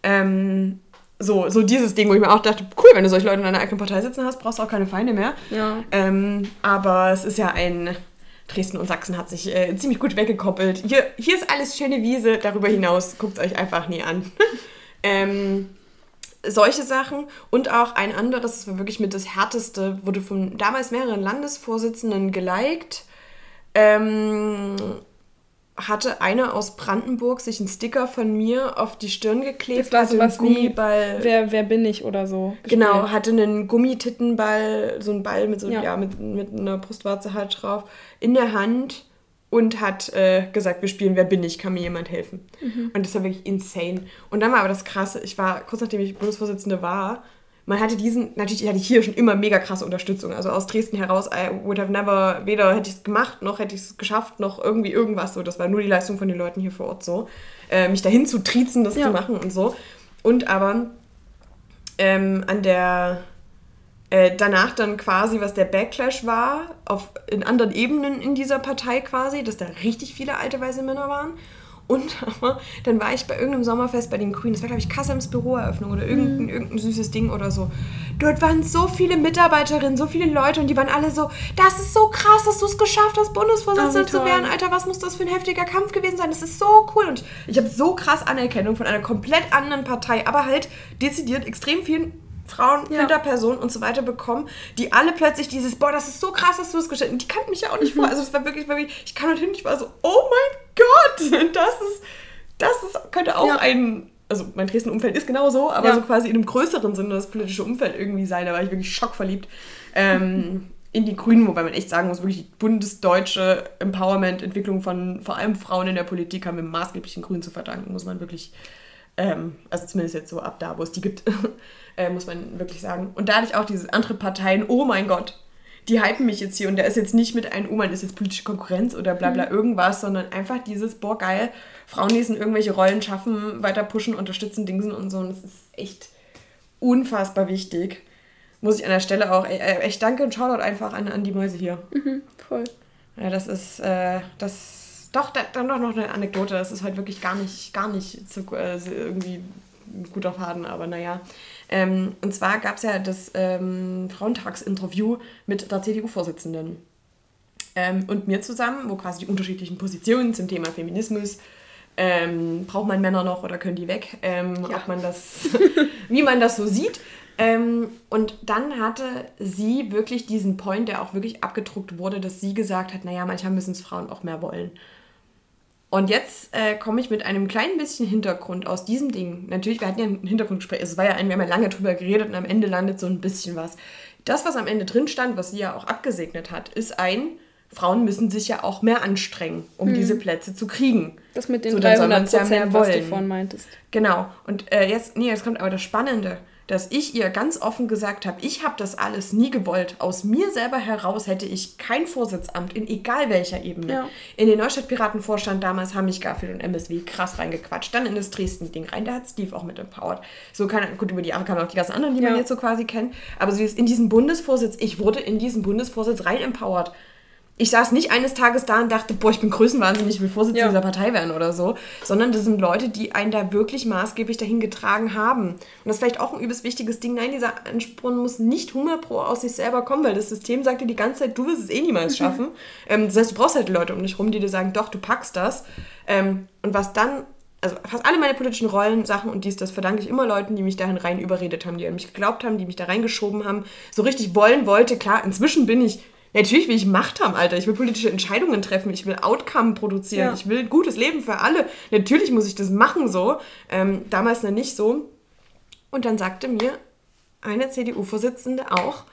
So dieses Ding, wo ich mir auch dachte, cool, wenn du solche Leute in deiner eigenen Partei sitzen hast, brauchst du auch keine Feinde mehr. Ja. Aber es ist ja Dresden und Sachsen hat sich ziemlich gut weggekoppelt. Hier ist alles schöne Wiese, darüber hinaus guckt es euch einfach nie an. Solche Sachen und auch ein anderes, das war wirklich mit das Härteste, wurde von damals mehreren Landesvorsitzenden geliked. Hatte einer aus Brandenburg sich einen Sticker von mir auf die Stirn geklebt. Das war sowas Gummiball. Wer bin ich oder so. Gespielt. Genau, hatte einen Gummitittenball, so einen Ball mit so mit einer Brustwarze halt drauf, in der Hand und hat gesagt, wir spielen Wer bin ich, kann mir jemand helfen. Und das war wirklich insane. Und dann war aber das Krasse, ich war, kurz nachdem ich Bundesvorsitzende war, man hatte natürlich hatte ich hier schon immer mega krasse Unterstützung. Also aus Dresden heraus, I would have never, weder hätte ich es gemacht, noch hätte ich es geschafft, noch irgendwie irgendwas so. Das war nur die Leistung von den Leuten hier vor Ort so. Mich dahin zu triezen, das zu machen und so. Und aber danach dann quasi, was der Backlash war, in anderen Ebenen in dieser Partei quasi, dass da richtig viele alte weiße Männer waren. Und aber dann war ich bei irgendeinem Sommerfest bei den Grünen, das war, glaube ich, Kassems Büroeröffnung oder irgendein süßes Ding oder so. Dort waren so viele Mitarbeiterinnen, so viele Leute und die waren alle so, das ist so krass, dass du es geschafft hast, Bundesvorsitzende zu werden. Alter, was muss das für ein heftiger Kampf gewesen sein? Das ist so cool. Und ich habe so krass Anerkennung von einer komplett anderen Partei, aber halt dezidiert extrem vielen Frauen, Hinterpersonen und so weiter bekommen, die alle plötzlich dieses, boah, das ist so krass, dass du es gestellt hast. Und die kannten mich ja auch nicht vor. Also das war wirklich, ich kam dorthin und ich war so, oh mein Gott, das könnte auch also mein Dresden-Umfeld ist genauso, aber so quasi in einem größeren Sinne das politische Umfeld irgendwie sein. Da war ich wirklich schockverliebt in die Grünen, wobei man echt sagen muss, wirklich die bundesdeutsche Empowerment-Entwicklung von vor allem Frauen in der Politik haben wir maßgeblich den Grünen zu verdanken, muss man wirklich also zumindest jetzt so ab da, wo es die gibt, muss man wirklich sagen. Und da hatte ich auch diese andere Parteien, oh mein Gott, die hypen mich jetzt hier und der ist jetzt nicht mit einem, oh man ist jetzt politische Konkurrenz oder bla bla irgendwas, sondern einfach dieses, boah geil, Frauen, die es in irgendwelche Rollen schaffen, weiter pushen, unterstützen, dingsen und so. Und das ist echt unfassbar wichtig. Muss ich an der Stelle auch echt danke und Shoutout einfach an die Mäuse hier. Voll. Ja, das ist, dann doch noch eine Anekdote, das ist halt wirklich gar nicht irgendwie ein guter Faden, aber naja. Und zwar gab es ja das Frauentagsinterview mit der CDU-Vorsitzenden und mir zusammen, wo quasi die unterschiedlichen Positionen zum Thema Feminismus Braucht man Männer noch oder können die weg? Ob man das, wie man das so sieht. Und dann hatte sie wirklich diesen Point, der auch wirklich abgedruckt wurde, dass sie gesagt hat, naja, manchmal müssen es Frauen auch mehr wollen. Und jetzt komme ich mit einem kleinen bisschen Hintergrund aus diesem Ding. Natürlich, wir hatten ja ein Hintergrundgespräch, wir haben ja lange drüber geredet und am Ende landet so ein bisschen was. Das, was am Ende drin stand, was sie ja auch abgesegnet hat, ist Frauen müssen sich ja auch mehr anstrengen, um diese Plätze zu kriegen. Das mit den so, 300%, was du vorhin meintest. Genau. Und jetzt kommt aber das Spannende, dass ich ihr ganz offen gesagt habe, ich habe das alles nie gewollt. Aus mir selber heraus hätte ich kein Vorsitzamt in egal welcher Ebene. Ja. In den Neustadt-Piraten-Vorstand damals haben mich Garfield und MSW krass reingequatscht. Dann in das Dresden-Ding rein, da hat Steve auch mit empowert. So gut, über die Jahre kamen auch die ganzen anderen, die man jetzt so quasi kennt. Aber so in diesem Bundesvorsitz, ich wurde in diesen Bundesvorsitz rein empowert. Ich saß nicht eines Tages da und dachte, ich bin größenwahnsinnig, ich will Vorsitzender dieser Partei werden oder so, sondern das sind Leute, die einen da wirklich maßgeblich dahin getragen haben. Und das ist vielleicht auch ein übelst wichtiges Ding. Nein, dieser Ansporn muss nicht 100% aus sich selber kommen, weil das System sagt dir die ganze Zeit, du wirst es eh niemals schaffen. Das heißt, du brauchst halt Leute um dich rum, die dir sagen, doch, du packst das. Und was dann, also fast alle meine politischen Rollen, Sachen und das verdanke ich immer Leuten, die mich dahin rein überredet haben, die an mich geglaubt haben, die mich da reingeschoben haben. So richtig wollte, klar, inzwischen bin ich... Natürlich will ich Macht haben, Alter. Ich will politische Entscheidungen treffen. Ich will Outcome produzieren. Ja. Ich will ein gutes Leben für alle. Natürlich muss ich das machen so. Damals noch nicht so. Und dann sagte mir eine CDU-Vorsitzende auch,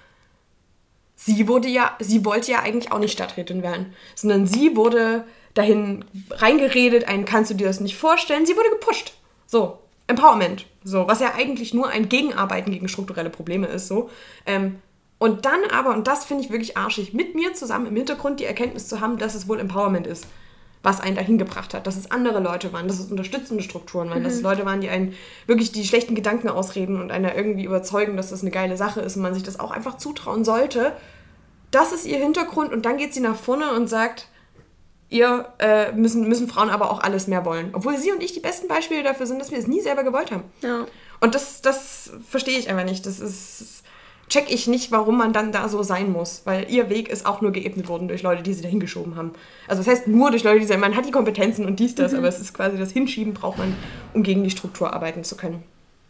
sie wollte ja eigentlich auch nicht Stadträtin werden. Sondern sie wurde dahin reingeredet, kannst du dir das nicht vorstellen? Sie wurde gepusht. So, Empowerment. So, was ja eigentlich nur ein Gegenarbeiten gegen strukturelle Probleme ist. So, und dann aber, und das finde ich wirklich arschig, mit mir zusammen im Hintergrund die Erkenntnis zu haben, dass es wohl Empowerment ist, was einen dahin gebracht hat, dass es andere Leute waren, dass es unterstützende Strukturen waren, dass es Leute waren, die einen wirklich die schlechten Gedanken ausreden und einen irgendwie überzeugen, dass das eine geile Sache ist und man sich das auch einfach zutrauen sollte. Das ist ihr Hintergrund und dann geht sie nach vorne und sagt, müssen Frauen aber auch alles mehr wollen. Obwohl sie und ich die besten Beispiele dafür sind, dass wir es nie selber gewollt haben. Ja. Und das verstehe ich einfach nicht. Check ich nicht, warum man dann da so sein muss, weil ihr Weg ist auch nur geebnet worden durch Leute, die sie da hingeschoben haben. Also das heißt nur durch Leute, man hat die Kompetenzen und das, aber es ist quasi das Hinschieben braucht man, um gegen die Struktur arbeiten zu können.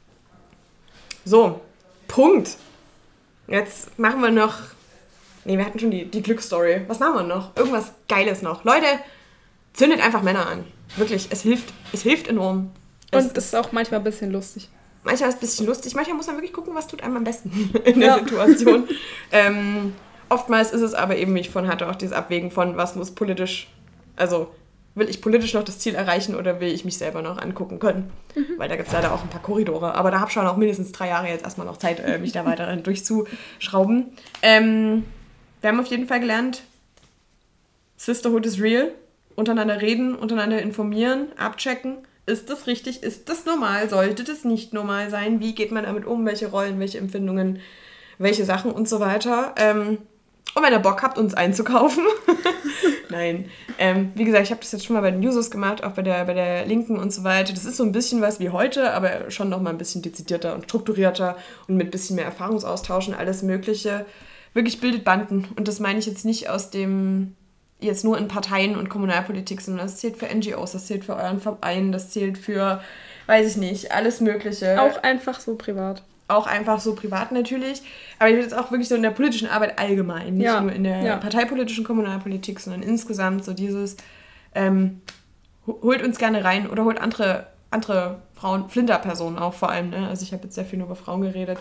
So, Punkt. Jetzt machen wir noch, wir hatten schon die Glücksstory. Was machen wir noch? Irgendwas Geiles noch. Leute, zündet einfach Männer an. Wirklich, es hilft enorm. Und das ist auch manchmal ein bisschen lustig. Manchmal ist es ein bisschen lustig, manchmal muss man wirklich gucken, was tut einem am besten in der Situation. Oftmals ist es aber eben, wie ich vorhin hatte, auch dieses Abwägen von, was muss politisch, also will ich politisch noch das Ziel erreichen oder will ich mich selber noch angucken können? Weil da gibt es leider auch ein paar Korridore, aber da habe ich schon auch mindestens 3 Jahre jetzt erstmal noch Zeit, mich da weiter durchzuschrauben. Wir haben auf jeden Fall gelernt, Sisterhood is real, untereinander reden, untereinander informieren, abchecken. Ist das richtig? Ist das normal? Sollte das nicht normal sein? Wie geht man damit um? Welche Rollen, welche Empfindungen, welche Sachen und so weiter? Und wenn ihr Bock habt, uns einzukaufen. Nein. Wie gesagt, ich habe das jetzt schon mal bei den Jusos gemacht, auch bei der Linken und so weiter. Das ist so ein bisschen was wie heute, aber schon noch mal ein bisschen dezidierter und strukturierter und mit ein bisschen mehr Erfahrungsaustausch und alles Mögliche. Wirklich bildet Banden. Und das meine ich jetzt nicht aus dem... jetzt nur in Parteien und Kommunalpolitik, sondern das zählt für NGOs, das zählt für euren Verein, das zählt für, weiß ich nicht, alles Mögliche. Auch einfach so privat. Auch einfach so privat natürlich, aber ich will jetzt auch wirklich so in der politischen Arbeit allgemein, nicht nur in der parteipolitischen Kommunalpolitik, sondern insgesamt so dieses, holt uns gerne rein oder holt andere Frauen, Flinterpersonen auch vor allem, ne? Also ich habe jetzt sehr viel nur über Frauen geredet,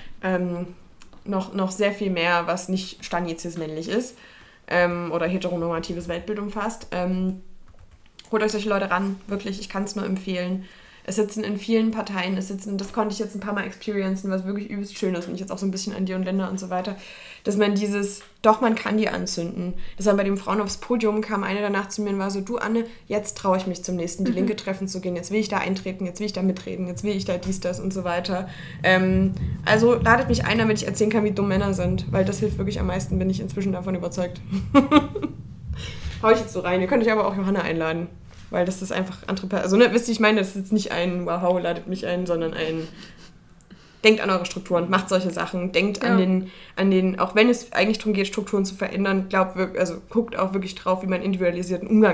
noch sehr viel mehr, was nicht cis-männlich ist. Oder heteronormatives Weltbild umfasst. Holt euch solche Leute ran, wirklich, ich kann es nur empfehlen. Es sitzen in vielen Parteien, das konnte ich jetzt ein paar Mal experiencen, was wirklich übelst schön ist und ich jetzt auch so ein bisschen an dir und Länder und so weiter, dass man man kann die anzünden. Dass dann bei den Frauen aufs Podium kam eine danach zu mir und war so, du Anne, jetzt traue ich mich zum nächsten die Linke treffen zu gehen, jetzt will ich da eintreten, jetzt will ich da mitreden, jetzt will ich da dies, das und so weiter. Also ladet mich ein, damit ich erzählen kann, wie dumm Männer sind, weil das hilft wirklich am meisten, bin ich inzwischen davon überzeugt. Hau ich jetzt so rein, ihr könnt euch aber auch Johanna einladen. Weil das ist einfach andere... Also, wisst ihr, ich meine, das ist jetzt nicht ein wow, ladet mich ein, sondern ein... Denkt an eure Strukturen, macht solche Sachen, denkt an den... Auch wenn es eigentlich darum geht, Strukturen zu verändern, guckt auch wirklich drauf, wie man individualisierten Umgang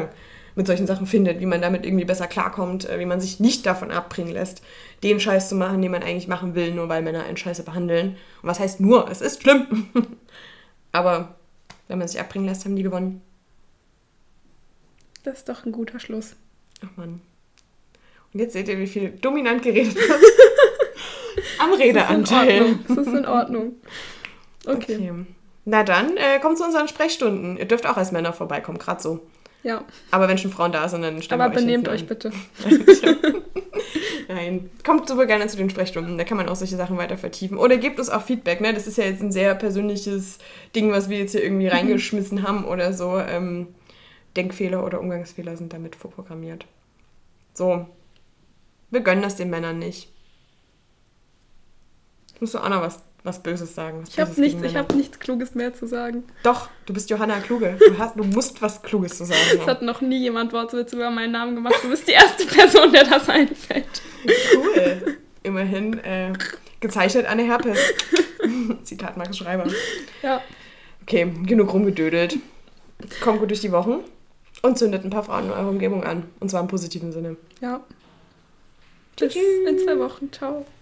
mit solchen Sachen findet, wie man damit irgendwie besser klarkommt, wie man sich nicht davon abbringen lässt, den Scheiß zu machen, den man eigentlich machen will, nur weil Männer einen Scheiße behandeln. Und was heißt nur? Es ist schlimm. Aber wenn man sich abbringen lässt, haben die gewonnen. Das ist doch ein guter Schluss. Ach Mann. Und jetzt seht ihr, wie viel dominant geredet wird. Am Redeanteil. Das ist in Ordnung. Okay. Na dann, kommt zu unseren Sprechstunden. Ihr dürft auch als Männer vorbeikommen, gerade so. Ja. Aber wenn schon Frauen da sind, dann stellen Aber wir euch benehmt hinten euch an. bitte. Nein, kommt super gerne zu den Sprechstunden. Da kann man auch solche Sachen weiter vertiefen. Oder gebt uns auch Feedback, ne? Das ist ja jetzt ein sehr persönliches Ding, was wir jetzt hier irgendwie reingeschmissen haben oder so. Denkfehler oder Umgangsfehler sind damit vorprogrammiert. So. Wir gönnen das den Männern nicht. Musst du auch noch was Böses sagen? Ich habe nichts Kluges mehr zu sagen. Doch, du bist Johanna Kluge. Du musst was Kluges zu sagen haben. Es hat noch nie jemand Wortwitze über meinen Namen gemacht. Du bist die erste Person, der das einfällt. Cool. Immerhin gezeichnet Anne Herpes. Zitat Markus Schreiber. Ja. Okay, genug rumgedödelt. Kommt gut durch die Wochen und zündet ein paar Frauen in eurer Umgebung an. Und zwar im positiven Sinne. Ja. Bis in 2 Wochen. Ciao.